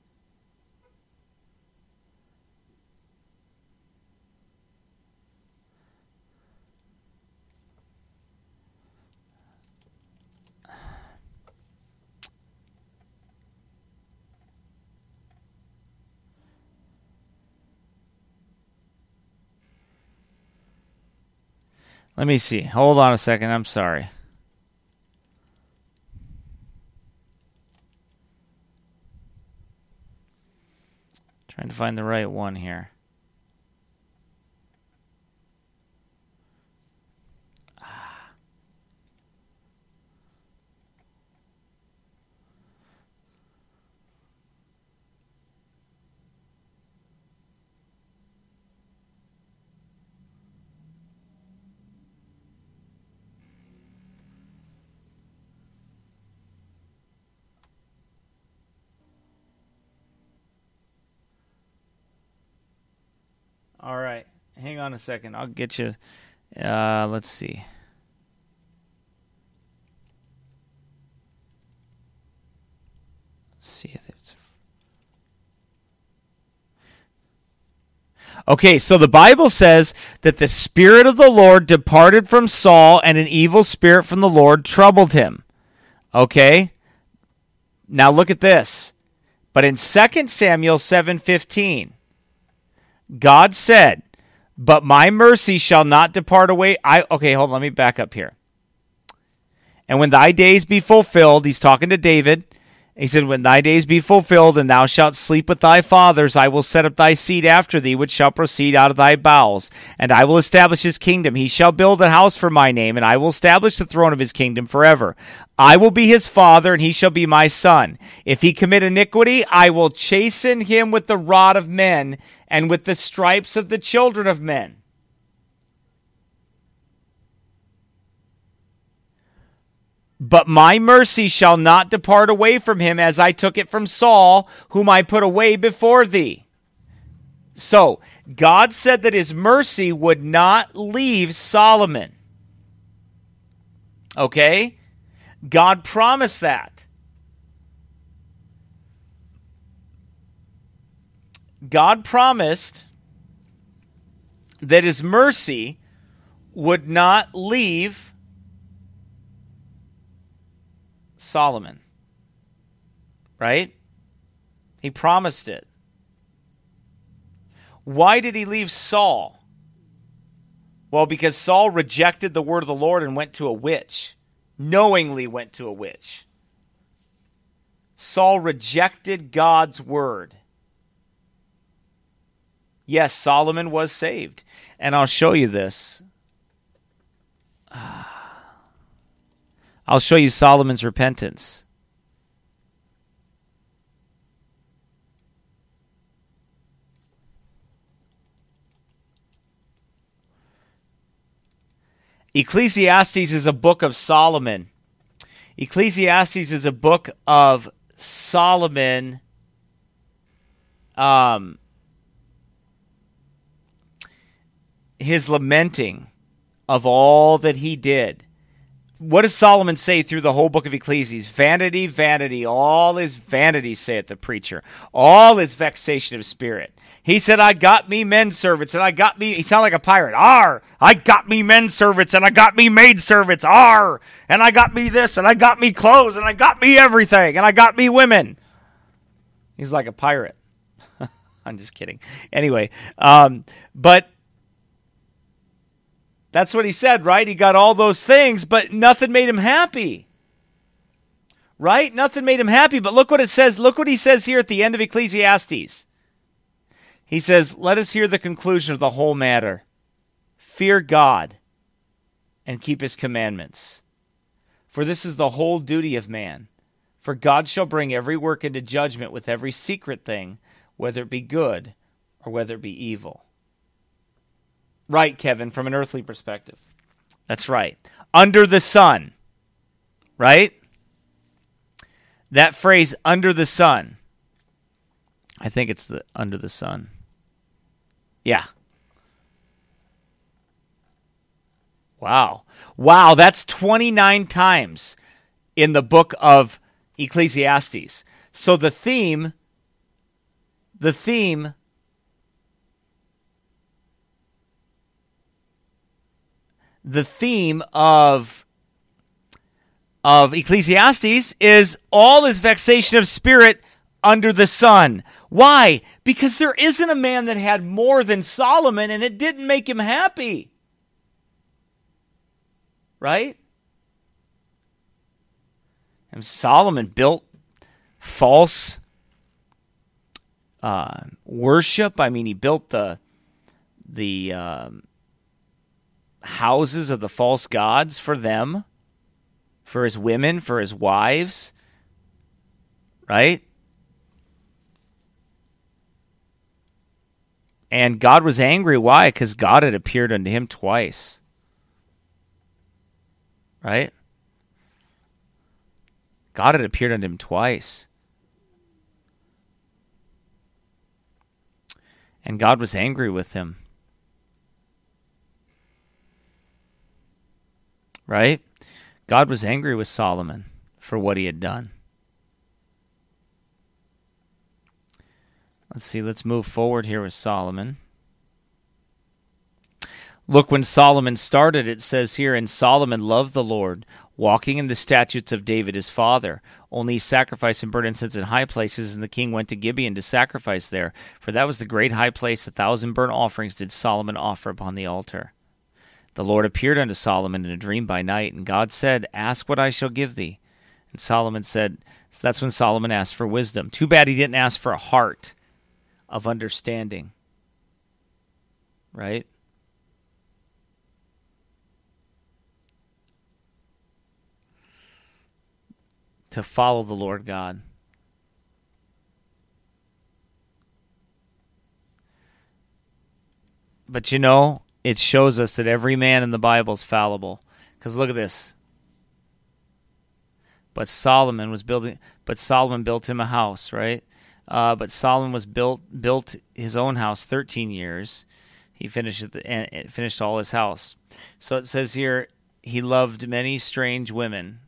Let me see. Hold on a second. I'm sorry. Trying to find the right one here. All right. Hang on a second. I'll get you. Uh, let's see. Let's see if it's. Okay, so the Bible says that the Spirit of the Lord departed from Saul, and an evil spirit from the Lord troubled him. Okay? Now look at this. But in Second Samuel seven fifteen, God said, but my mercy shall not depart away. I Okay, hold on, let me back up here. And when thy days be fulfilled, he's talking to David. He said, when thy days be fulfilled, and thou shalt sleep with thy fathers, I will set up thy seed after thee, which shall proceed out of thy bowels. And I will establish his kingdom. He shall build a house for my name, and I will establish the throne of his kingdom forever. I will be his father, and he shall be my son. If he commit iniquity, I will chasten him with the rod of men, and with the stripes of the children of men. But my mercy shall not depart away from him, as I took it from Saul, whom I put away before thee. So, God said that his mercy would not leave Solomon. Okay? God promised that. God promised, that his mercy would not leave Solomon. Right? He promised it. Why did he leave Saul? Well, because Saul rejected the word of the Lord and went to a witch. Knowingly went to a witch. Saul rejected God's word. Yes, Solomon was saved. And I'll show you this. I'll show you Solomon's repentance. Ecclesiastes is a book of Solomon. Ecclesiastes is a book of Solomon. Um, his lamenting of all that he did. What does Solomon say through the whole book of Ecclesiastes? Vanity, vanity, all is vanity, saith the preacher. All is vexation of spirit. He said, I got me men servants, and I got me, he sounded like a pirate. Arr! I got me men servants, and I got me maid servants. Arr! And I got me this, and I got me clothes, and I got me everything, and I got me women. He's like a pirate. I'm just kidding. Anyway, um, but that's what he said, right? He got all those things, but nothing made him happy. Right? Nothing made him happy, but look what it says. Look what he says here at the end of Ecclesiastes. He says, let us hear the conclusion of the whole matter. Fear God and keep his commandments. For this is the whole duty of man. For God shall bring every work into judgment with every secret thing, whether it be good or whether it be evil. Right, Kevin, from an earthly perspective. That's right. Under the sun. Right? That phrase, under the sun. I think it's the under the sun. Yeah. Wow. Wow, that's twenty-nine times in the book of Ecclesiastes. So the theme, the theme The theme of, of Ecclesiastes is all is vexation of spirit under the sun. Why? Because there isn't a man that had more than Solomon, and it didn't make him happy. Right? And Solomon built false uh, worship. I mean, he built the the um, houses of the false gods for them, for his women, for his wives. Right? And God was angry. Why? Because God had appeared unto him twice. Right? God had appeared unto him twice. And God was angry with him. Right? God was angry with Solomon for what he had done. Let's see, let's move forward here with Solomon. Look, when Solomon started, it says here, and Solomon loved the Lord, walking in the statutes of David his father. Only he sacrificed and burnt incense in high places, and the king went to Gibeon to sacrifice there. For that was the great high place. A thousand burnt offerings did Solomon offer upon the altar. The Lord appeared unto Solomon in a dream by night, and God said, ask what I shall give thee. And Solomon said, so that's when Solomon asked for wisdom. Too bad he didn't ask for a heart of understanding. Right? To follow the Lord God. But you know, it shows us that every man in the Bible is fallible. Because look at this. But Solomon was building. But Solomon built him a house, right? Uh, but Solomon was built built his own house thirteen years. He finished the, and finished all his house. So it says here, he loved many strange women.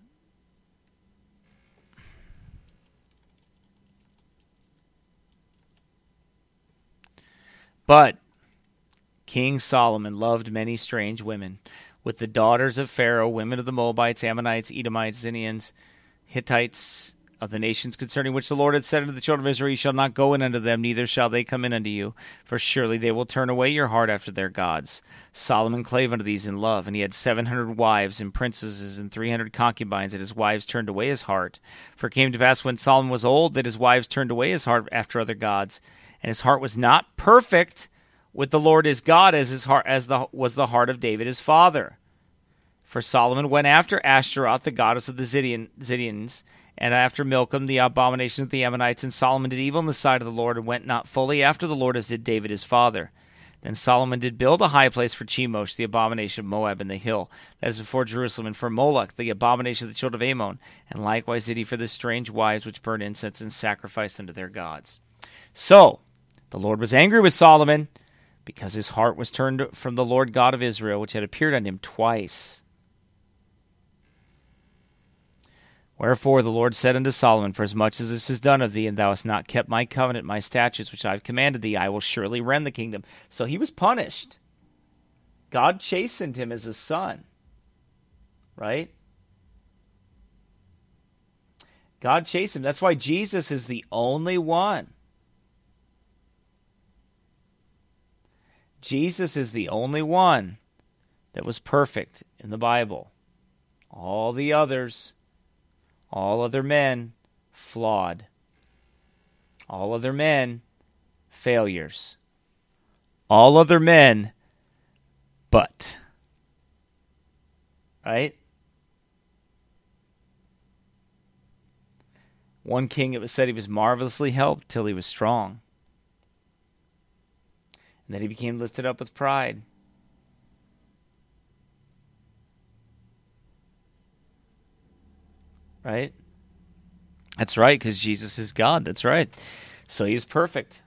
But King Solomon loved many strange women, with the daughters of Pharaoh, women of the Moabites, Ammonites, Edomites, Zinians, Hittites, of the nations concerning which the Lord had said unto the children of Israel, Ye shall not go in unto them, neither shall they come in unto you, for surely they will turn away your heart after their gods. Solomon clave unto these in love, and he had seven hundred wives and princesses and three hundred concubines, and his wives turned away his heart. For it came to pass when Solomon was old that his wives turned away his heart after other gods, and his heart was not perfect with the Lord his God as his heart as the was the heart of David his father. For Solomon went after Ashtaroth, the goddess of the Zidon, Zidonians, and after Milcom, the abomination of the Ammonites, and Solomon did evil in the sight of the Lord, and went not fully after the Lord as did David his father. Then Solomon did build a high place for Chemosh, the abomination of Moab in the hill, that is before Jerusalem, and for Moloch, the abomination of the children of Ammon, and likewise did he for the strange wives which burn incense and sacrifice unto their gods. So, the Lord was angry with Solomon, because his heart was turned from the Lord God of Israel, which had appeared unto him twice. Wherefore the Lord said unto Solomon, Forasmuch as this is done of thee, and thou hast not kept my covenant, my statutes, which I have commanded thee, I will surely rend the kingdom. So he was punished. God chastened him as a son. Right? God chastened him. That's why Jesus is the only one. Jesus is the only one that was perfect in the Bible. All the others... All other men, flawed. All other men, failures. All other men, but. Right? One king, it was said he was marvelously helped till he was strong. And then he became lifted up with pride. Right? That's right, because Jesus is God. That's right. So he was perfect.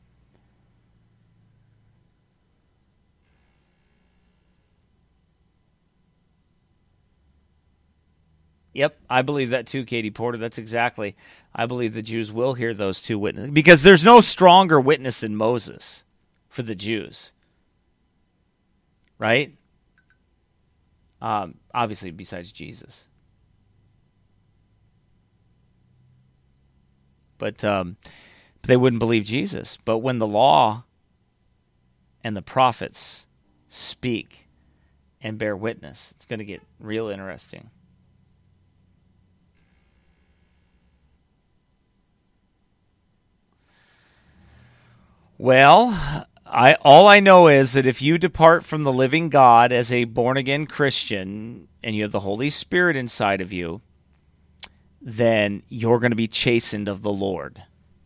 Yep, I believe that too, Katie Porter. That's exactly. I believe the Jews will hear those two witnesses. Because there's no stronger witness than Moses for the Jews. Right? Um, obviously, besides Jesus. But, um, but they wouldn't believe Jesus. But when the law and the prophets speak and bear witness, it's going to get real interesting. Well, I all I know is that if you depart from the living God as a born-again Christian and you have the Holy Spirit inside of you, then you're going to be chastened of the Lord.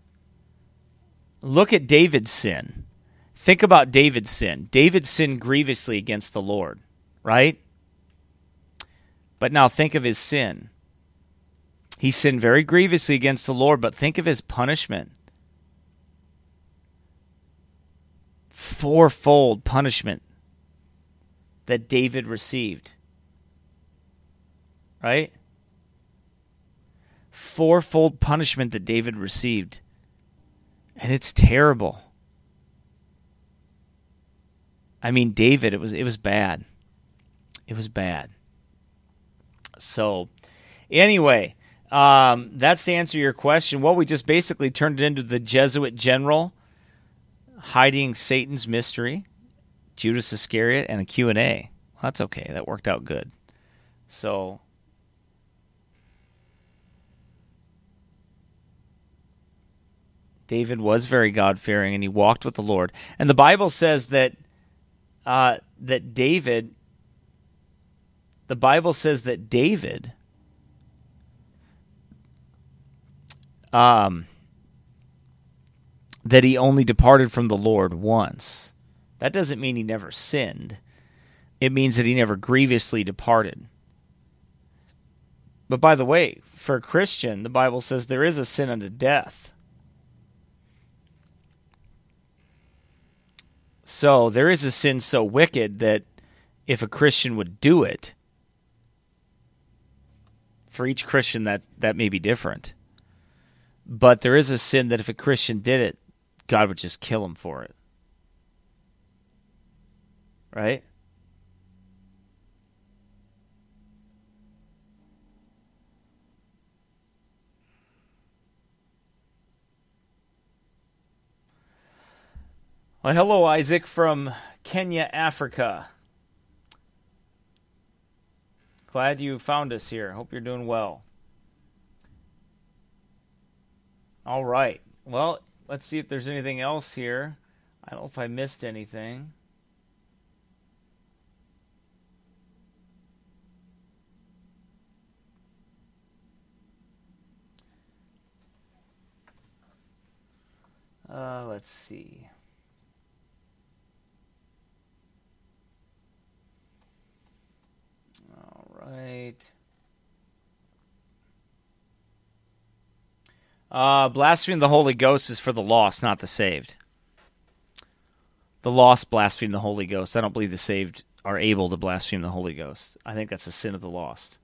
Look at David's sin. Think about David's sin. David sinned grievously against the Lord, right? But now think of his sin. He sinned very grievously against the Lord, but think of his punishment. Fourfold punishment that David received. Right? Fourfold punishment that David received. And it's terrible. I mean, David, it was it was bad. It was bad. So, anyway, um, that's to answer your question. Well, we just basically turned it into the Jesuit general hiding Satan's mystery, Judas Iscariot, and a Q and A. Well, that's okay. That worked out good. So, David was very God-fearing, and he walked with the Lord. And the Bible says that uh, that David, the Bible says that David, um, that he only departed from the Lord once. That doesn't mean he never sinned. It means that he never grievously departed. But by the way, for a Christian, the Bible says there is a sin unto death. So there is a sin so wicked that if a Christian would do it, for each Christian that, that may be different. But there is a sin that if a Christian did it, God would just kill him for it. right? Well, hello, Isaac from Kenya, Africa. Glad you found us here. Hope you're doing well. All right. Well, let's see if there's anything else here. I don't know if I missed anything. Uh, let's see. All right. Uh, blaspheme the Holy Ghost is for the lost, not the saved. The lost blaspheme the Holy Ghost. I don't believe the saved are able to blaspheme the Holy Ghost. I think that's a sin of the lost.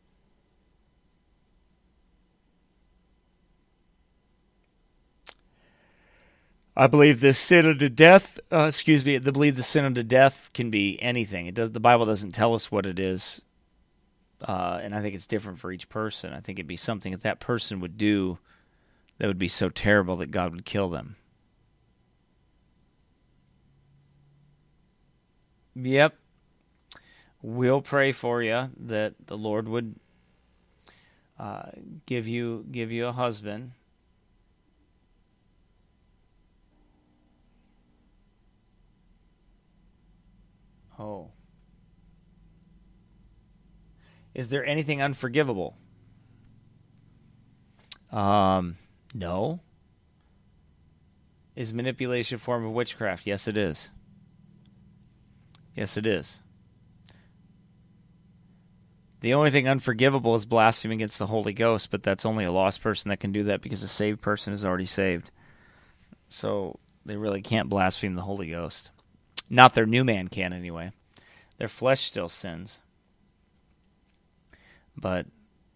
I believe the sin unto death, uh, excuse me, I believe the sin unto death can be anything. It does. The Bible doesn't tell us what it is, uh, and I think it's different for each person. I think it'd be something that that person would do that would be so terrible that God would kill them. Yep. We'll pray for you that the Lord would uh, give you give you a husband. Oh. Is there anything unforgivable? Um, no. Is manipulation a form of witchcraft? Yes, it is. Yes, it is. The only thing unforgivable is blasphemy against the Holy Ghost, but that's only a lost person that can do that because a saved person is already saved. So they really can't blaspheme the Holy Ghost. Not their new man can, anyway. Their flesh still sins. But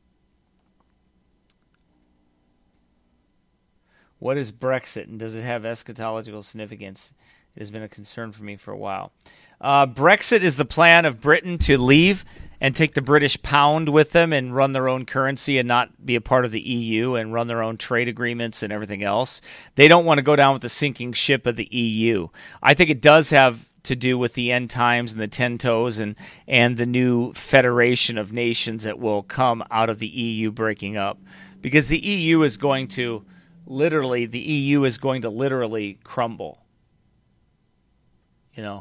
what is Brexit, and does it have eschatological significance? It has been a concern for me for a while. Uh, Brexit is the plan of Britain to leave and take the British pound with them and run their own currency and not be a part of the E U and run their own trade agreements and everything else. They don't want to go down with the sinking ship of the E U. I think it does have to do with the end times and the ten toes and, and the new federation of nations that will come out of the E U breaking up. Because the E U is going to literally, the E U is going to literally crumble. You know.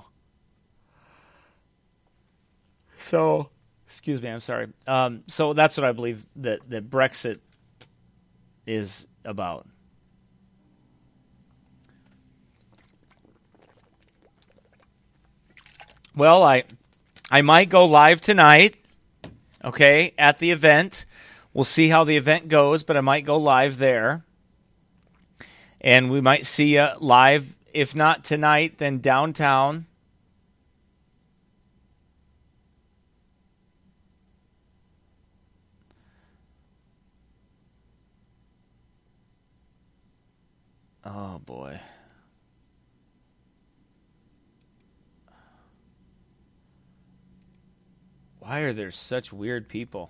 So, excuse me, I'm sorry. Um, so that's what I believe that, that Brexit is about. Well, I I might go live tonight, okay, at the event. We'll see how the event goes, but I might go live there. And we might see you live, if not tonight, then downtown. Oh, boy. Why are there such weird people?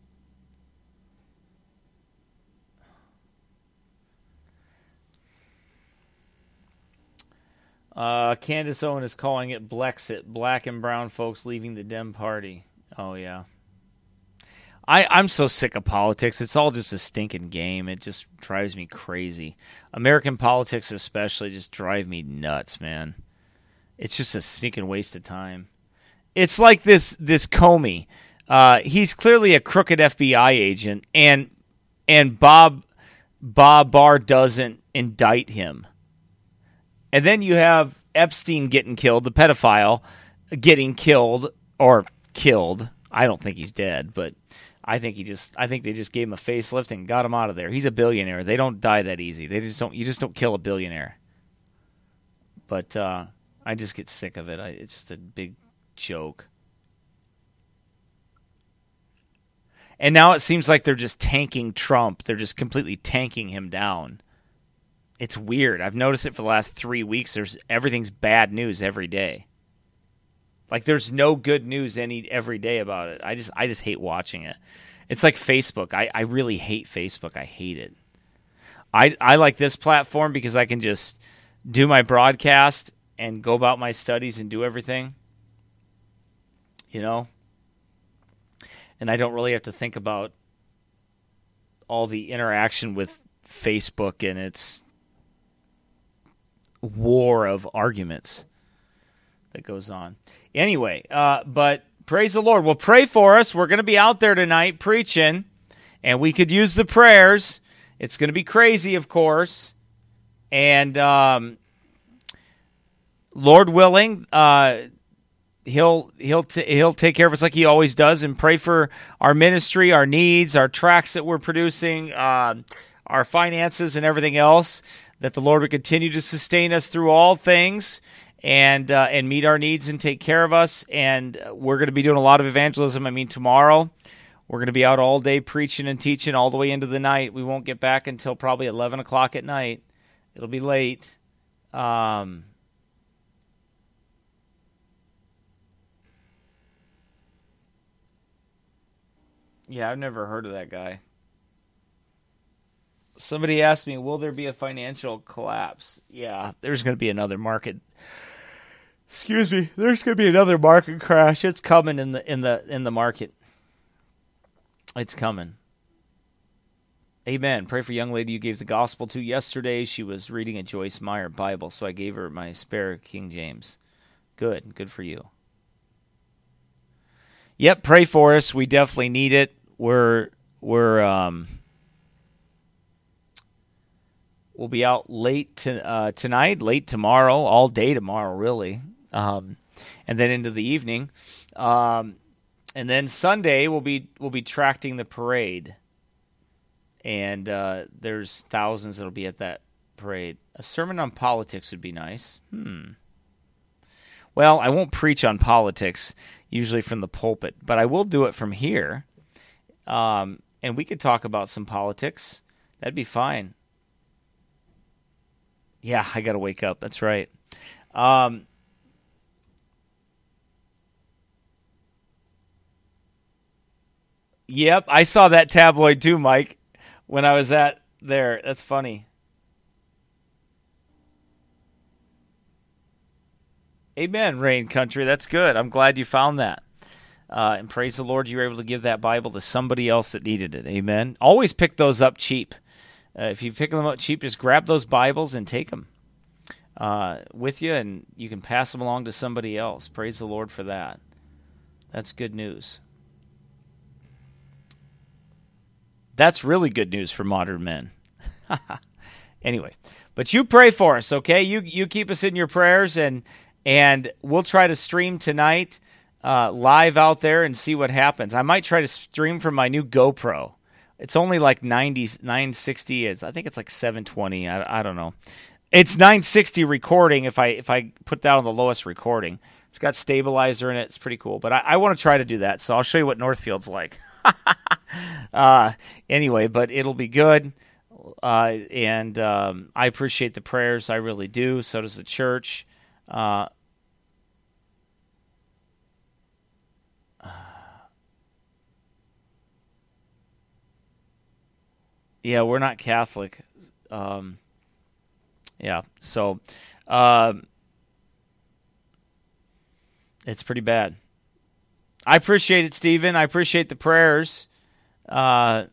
Uh, Candace Owen is calling it Blexit. Black and brown folks leaving the Dem Party. Oh, yeah. I, I'm so sick of politics. It's all just a stinking game. It just drives me crazy. American politics especially just drive me nuts, man. It's just a stinking waste of time. It's like this this Comey. Uh, he's clearly a crooked F B I agent, and and Bob Bob Barr doesn't indict him. And then you have Epstein getting killed, the pedophile getting killed or killed. I don't think he's dead, but I think he just I think they just gave him a facelift and got him out of there. He's a billionaire. They don't die that easy. They just don't you just don't kill a billionaire. But uh, I just get sick of it. I, it's just a big joke. And now it seems like they're just tanking Trump. They're just completely tanking him down. It's weird. I've noticed it for the last three weeks. There's everything's bad news every day. Like there's no good news any every day about it. I just I just hate watching it. It's like Facebook. I, I really hate Facebook. I hate it. I I like this platform because I can just do my broadcast and go about my studies and do everything. You know? And I don't really have to think about all the interaction with Facebook and its war of arguments that goes on. Anyway, uh, but praise the Lord. Well, pray for us. We're going to be out there tonight preaching, and we could use the prayers. It's going to be crazy, of course. And um, Lord willing, uh, he'll he'll t- he'll take care of us like he always does, and pray for our ministry, our needs, our tracks that we're producing, uh, our finances, and everything else. That the Lord would continue to sustain us through all things. And uh, and meet our needs and take care of us. And we're going to be doing a lot of evangelism. I mean, tomorrow we're going to be out all day preaching and teaching all the way into the night. We won't get back until probably eleven o'clock at night. It'll be late. Um, yeah, I've never heard of that guy. Somebody asked me, will there be a financial collapse? Yeah, there's going to be another market. Excuse me. There's going to be another market crash. It's coming in the in the in the market. It's coming. Amen. Pray for a young lady you gave the gospel to yesterday. She was reading a Joyce Meyer Bible, so I gave her my spare King James. Good. Good for you. Yep. Pray for us. We definitely need it. We're we're um. We'll be out late to, uh, tonight, late tomorrow, all day tomorrow, really. Um, and then into the evening, um, and then Sunday we'll be we'll be tracting the parade, and uh, there's thousands that'll be at that parade. A sermon on politics would be nice. Hmm. Well, I won't preach on politics usually from the pulpit, but I will do it from here, um, and we could talk about some politics. That'd be fine. Yeah, I got to wake up. That's right. Um, Yep, I saw that tabloid too, Mike, when I was at there. That's funny. Amen, Rain Country. That's good. I'm glad you found that. Uh, and praise the Lord you were able to give that Bible to somebody else that needed it. Amen. Always pick those up cheap. Uh, if you pick them up cheap, just grab those Bibles and take them uh, with you, and you can pass them along to somebody else. Praise the Lord for that. That's good news. That's really good news for modern men. Anyway, but you pray for us, okay? You you keep us in your prayers, and and we'll try to stream tonight uh, live out there and see what happens. I might try to stream from my new GoPro. It's only like ninety, nine sixty. It's, I think it's like seven twenty. I, I don't know. It's nine sixty recording if I if I put that on the lowest recording. It's got stabilizer in it. It's pretty cool. But I, I want to try to do that, so I'll show you what Northfield's like. uh, anyway, but it'll be good. Uh, and um, I appreciate the prayers. I really do. So does the church. Uh, yeah, we're not Catholic. Um, yeah, so um, it's pretty bad. I appreciate it, Stephen. I appreciate the prayers. Uh,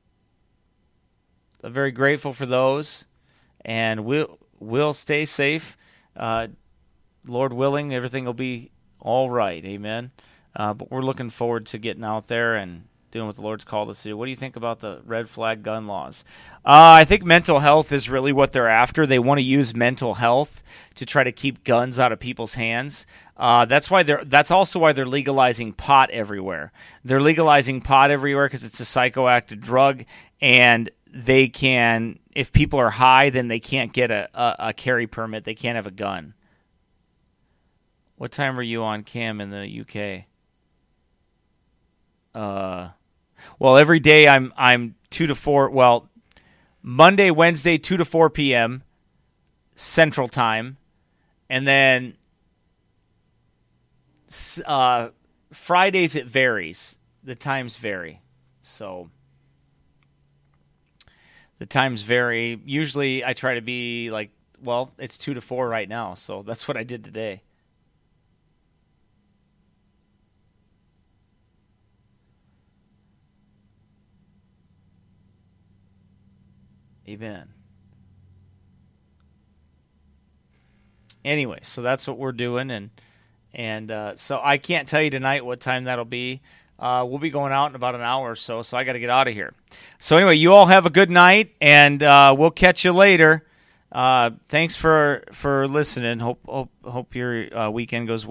I'm very grateful for those, and we'll we'll stay safe. Uh, Lord willing, everything will be all right. Amen. Uh, but we're looking forward to getting out there and doing what the Lord's called us to do. What do you think about the red flag gun laws? Uh, I think mental health is really what they're after. They want to use mental health to try to keep guns out of people's hands. Uh, that's why they're. That's also why they're legalizing pot everywhere. They're legalizing pot everywhere because it's a psychoactive drug, and they can. If people are high, then they can't get a, a, a carry permit. They can't have a gun. What time are you on cam in the U K? Uh, well, every day I'm I'm two to four. Well, Monday, Wednesday, two to four p.m. Central Time, and then S- Uh, Fridays it varies. The times vary. So the times vary. Usually I try to be like, well, it's two to four right now, so that's what I did today. Amen. Anyway, so that's what we're doing, and and uh, so I can't tell you tonight what time that'll be. Uh, we'll be going out in about an hour or so, so I got to get out of here. So anyway, you all have a good night, and uh, we'll catch you later. Uh, thanks for for listening. Hope hope hope your uh, weekend goes well.